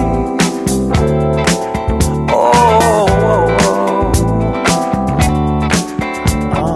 Oh, oh, oh.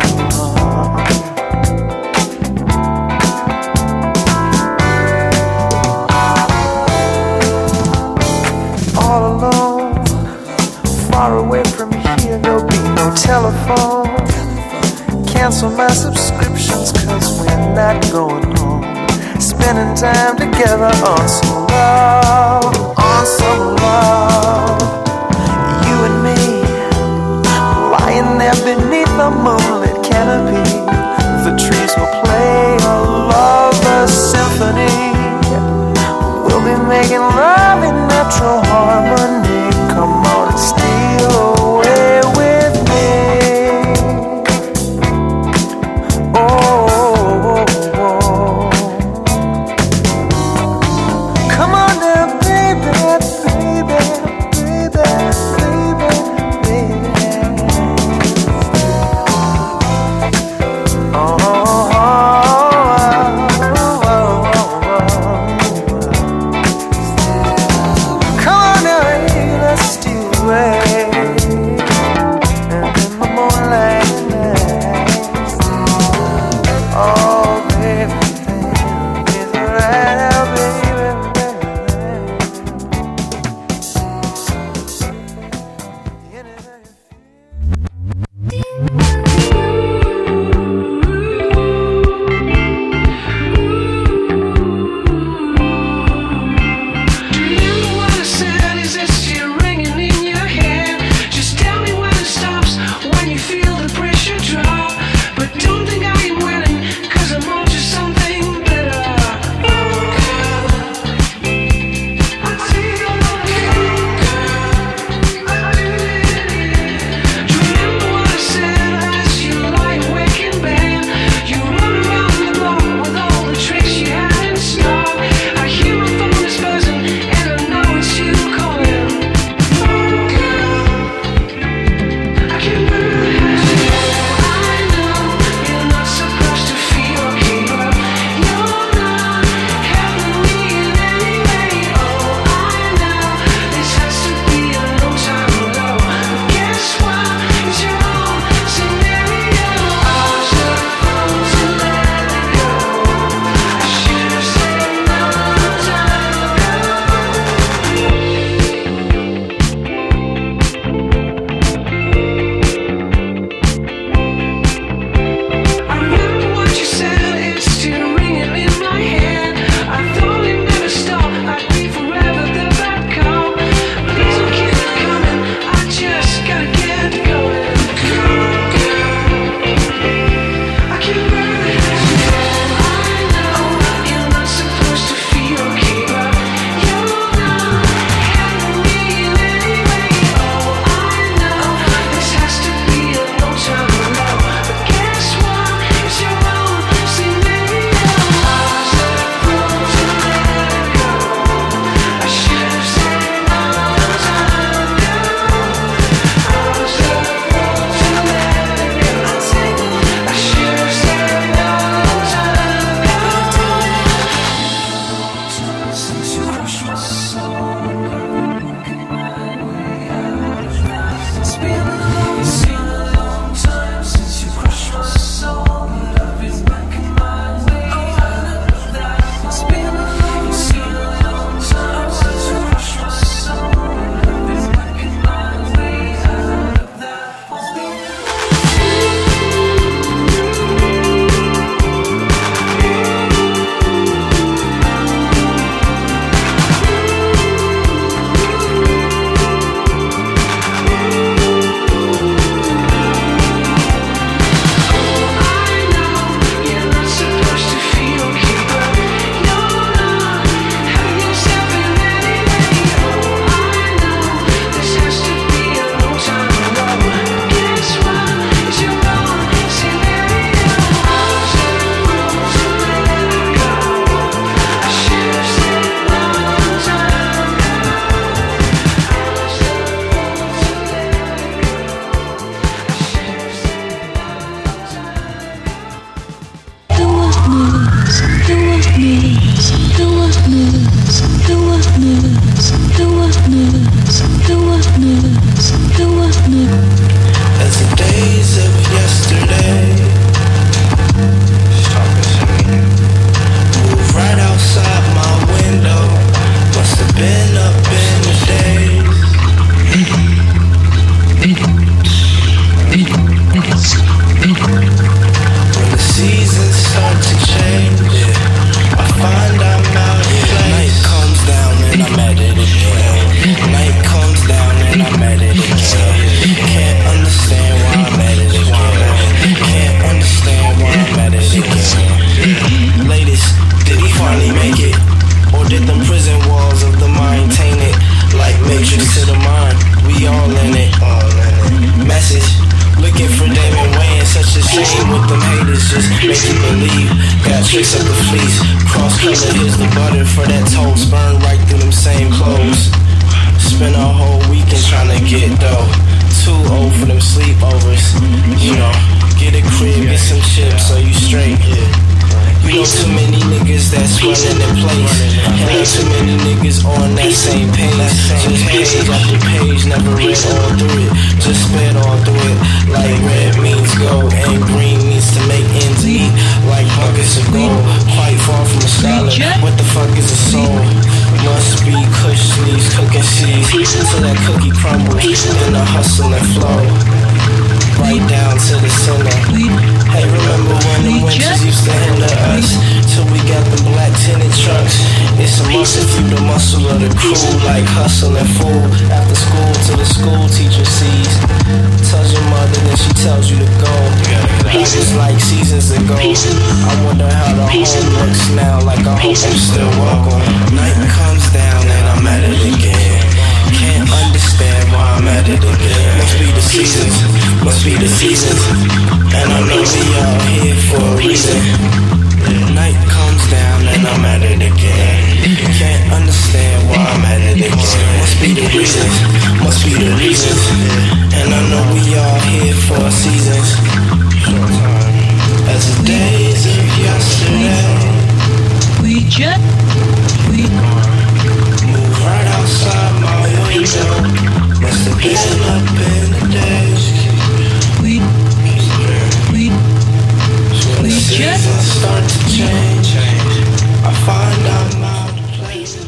Oh. All alone, far away from here, there'll be no telephone. Cancel my subscriptions cause we're not going home. Spending time together on some love, on some love. You and me, lying there beneath the moonlit canopy. The trees will play a lover's symphony. We'll be making love in natural harmony. Come on and steal away with me. Oh, oh, oh. Come on now, baby, baby, baby, baby, baby. Oh, oh, oh, oh, oh, oh. Come prison walls of the mind tainted, like matrix to the mind. We all in it. Message. Looking for Damon Wayans, such a shame with them haters, just make you believe. Got tricks up the fleece, cross color, here's the butter for that toast. Burn right through them same clothes. Spend a whole weekend trying to get dough. Too old for them sleepovers, you know. Get a crib, get some chips, so you straight. You know too many niggas that's running in place. And ain't too many niggas on that same page. Just page after page, never read all through it. Just spit all through it. Like red means gold and green means to make ends meet. Like buckets of gold, quite far from a scholar. What the fuck is a soul? Must be kush sleeves, cooking seeds till that cookie crumbles. Then the hustle and flow right down to the center. Hey, remember when the winters used to hinder us? Till we got the black tinted trucks. It's a must if you the muscle of the crew. Like hustle and fool. After school till the school teacher sees. Tells your mother, then she tells you to go. It was like seasons ago. I wonder how the home looks now. Like I hope I'm still welcome. Night comes down and I'm at it again. Can't understand why I'm at it again. Must be the seasons, must be the seasons. And I know we all here for a reason. Night comes down and I'm at it again. Can't understand why I'm at it again. Must be the reasons, must be the reasons. And I know we all here for seasons. As the days of yesterday, we just we move right outside my window. Must have been up in the days. We we when the seasons start to change, I find out my place.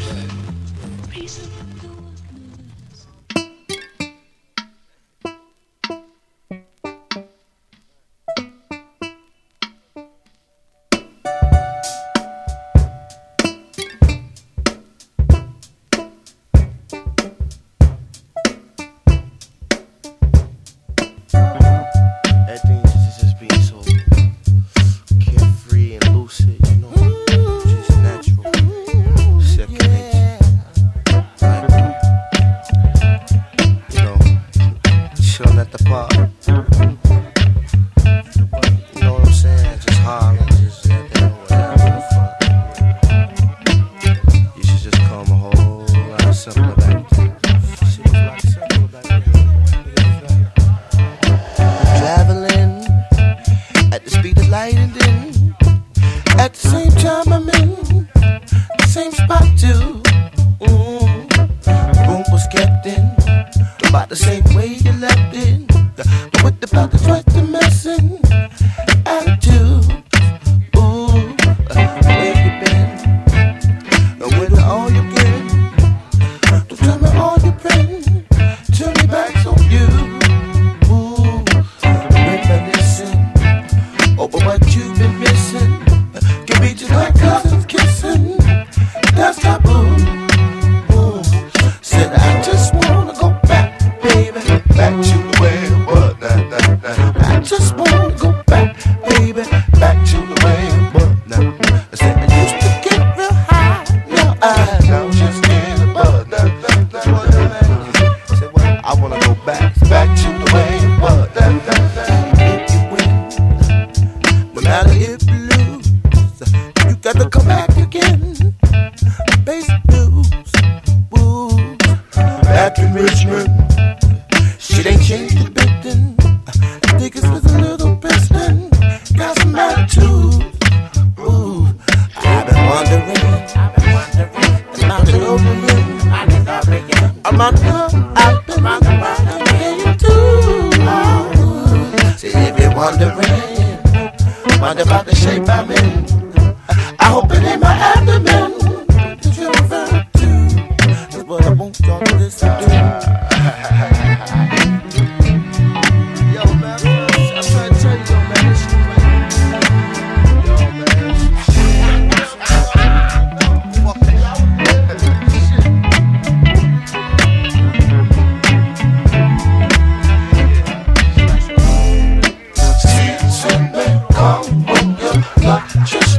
Just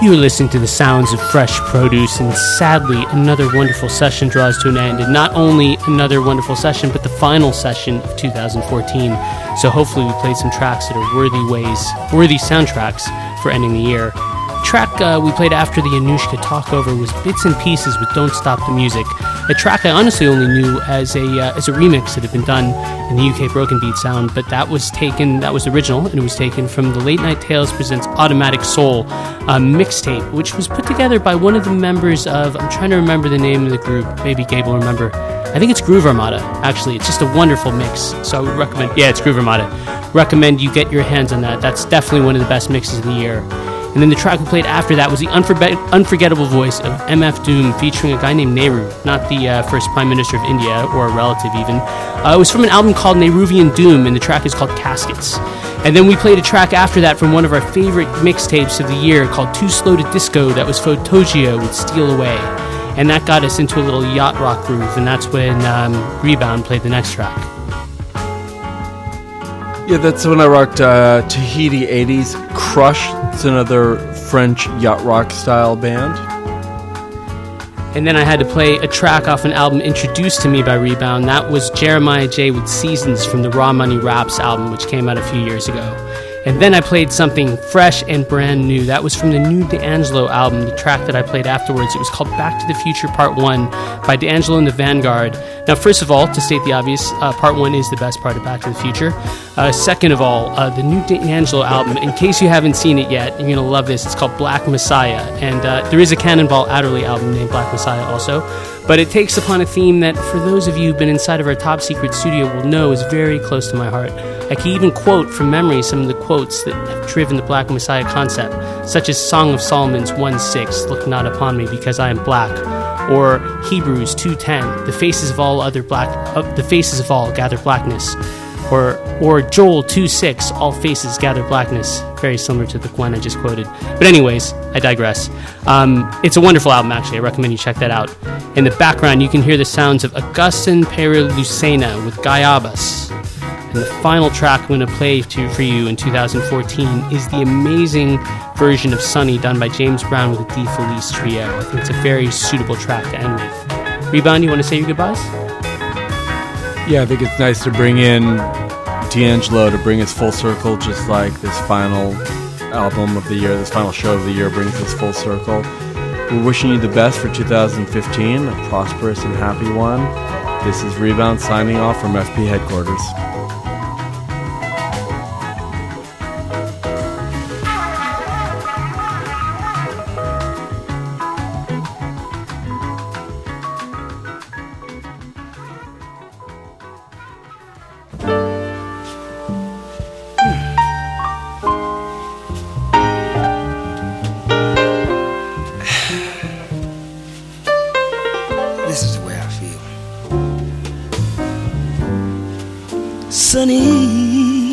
You are listening to the sounds of Fresh Produce, and sadly, another wonderful session draws to an end. And not only another wonderful session, but the final session of two thousand fourteen. So hopefully we played some tracks that are worthy ways, worthy soundtracks for ending the year. The track uh, we played after the Anushka Talkover was Bits and Pieces with Don't Stop the Music, a track I honestly only knew as a uh, as a remix that had been done in the U K Broken Beat sound, but that was taken, that was original, and it was taken from the Late Night Tales Presents Automatic Soul uh, mixtape, which was put together by one of the members of, I'm trying to remember the name of the group, maybe Gabe will remember, I think it's Groove Armada, actually. It's just a wonderful mix, so I would recommend, yeah, it's Groove Armada. Recommend you get your hands on that. That's definitely one of the best mixes of the year. And then the track we played after that was the unforget- unforgettable voice of M F Doom featuring a guy named Nehru, not the uh, first Prime Minister of India, or a relative even. Uh, it was from an album called Nehruvian Doom, and the track is called Caskets. And then we played a track after that from one of our favorite mixtapes of the year called Too Slow to Disco, that was Photogeo with Steal Away. And that got us into a little yacht rock groove, and that's when um, Rebound played the next track. Yeah, that's when I rocked uh, Tahiti eighties, Crush. It's another French yacht rock style band. And then I had to play a track off an album introduced to me by Rebound. That was Jeremiah J. with Seasons from the Raw Money Raps album, which came out a few years ago. And then I played something fresh and brand new. That was from the new D'Angelo album, the track that I played afterwards. It was called Back to the Future Part one by D'Angelo and the Vanguard. Now, first of all, to state the obvious, uh, Part one is the best part of Back to the Future. Uh, second of all, uh, the new D'Angelo album, in case you haven't seen it yet, you're going to love this. It's called Black Messiah. And uh, there is a Cannonball Adderley album named Black Messiah also. But it takes upon a theme that, for those of you who've been inside of our top secret studio will know is very close to my heart. I can even quote from memory some of the quotes that have driven the Black Messiah concept, such as Song of Solomon's one six, Look not upon me because I am black, or Hebrews two ten, the faces of all other black, uh, the faces of all gather blackness, or or Joel two six, all faces gather blackness, very similar to the one I just quoted. But anyways, I digress. Um, it's a wonderful album, actually. I recommend you check that out. In the background, you can hear the sounds of Augustin Perelucena with Gayabas. And the final track I'm going to play to, for you in two thousand fourteen is the amazing version of Sunny done by James Brown with the D. Felice Trio. I think it's a very suitable track to end with. Rebound, you want to say your goodbyes? Yeah, I think it's nice to bring in D'Angelo to bring us full circle, just like this final album of the year, this final show of the year brings us full circle. We're wishing you the best for two thousand fifteen, a prosperous and happy one. This is Rebound signing off from F P headquarters. Sunny,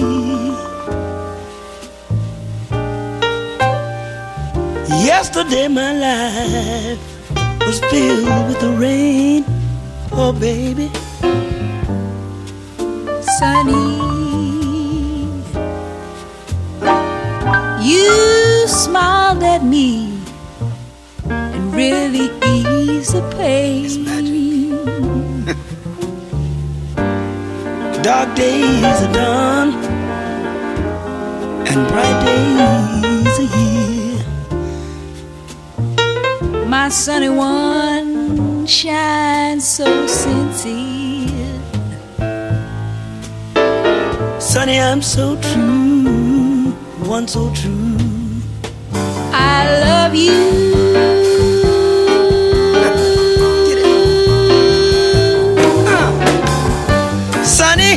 yesterday my life was filled with the rain. Oh baby, Sunny, you smiled at me and really eased the pain. Dark days are done and bright days are here. My sunny one shines so sincere. Sunny, I'm so true, one so true. I love you. Sunny,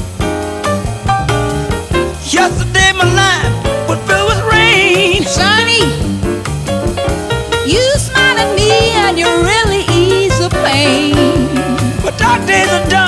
yesterday my life was filled with rain. Sunny, you smile at me and you really ease the pain. But dark days are done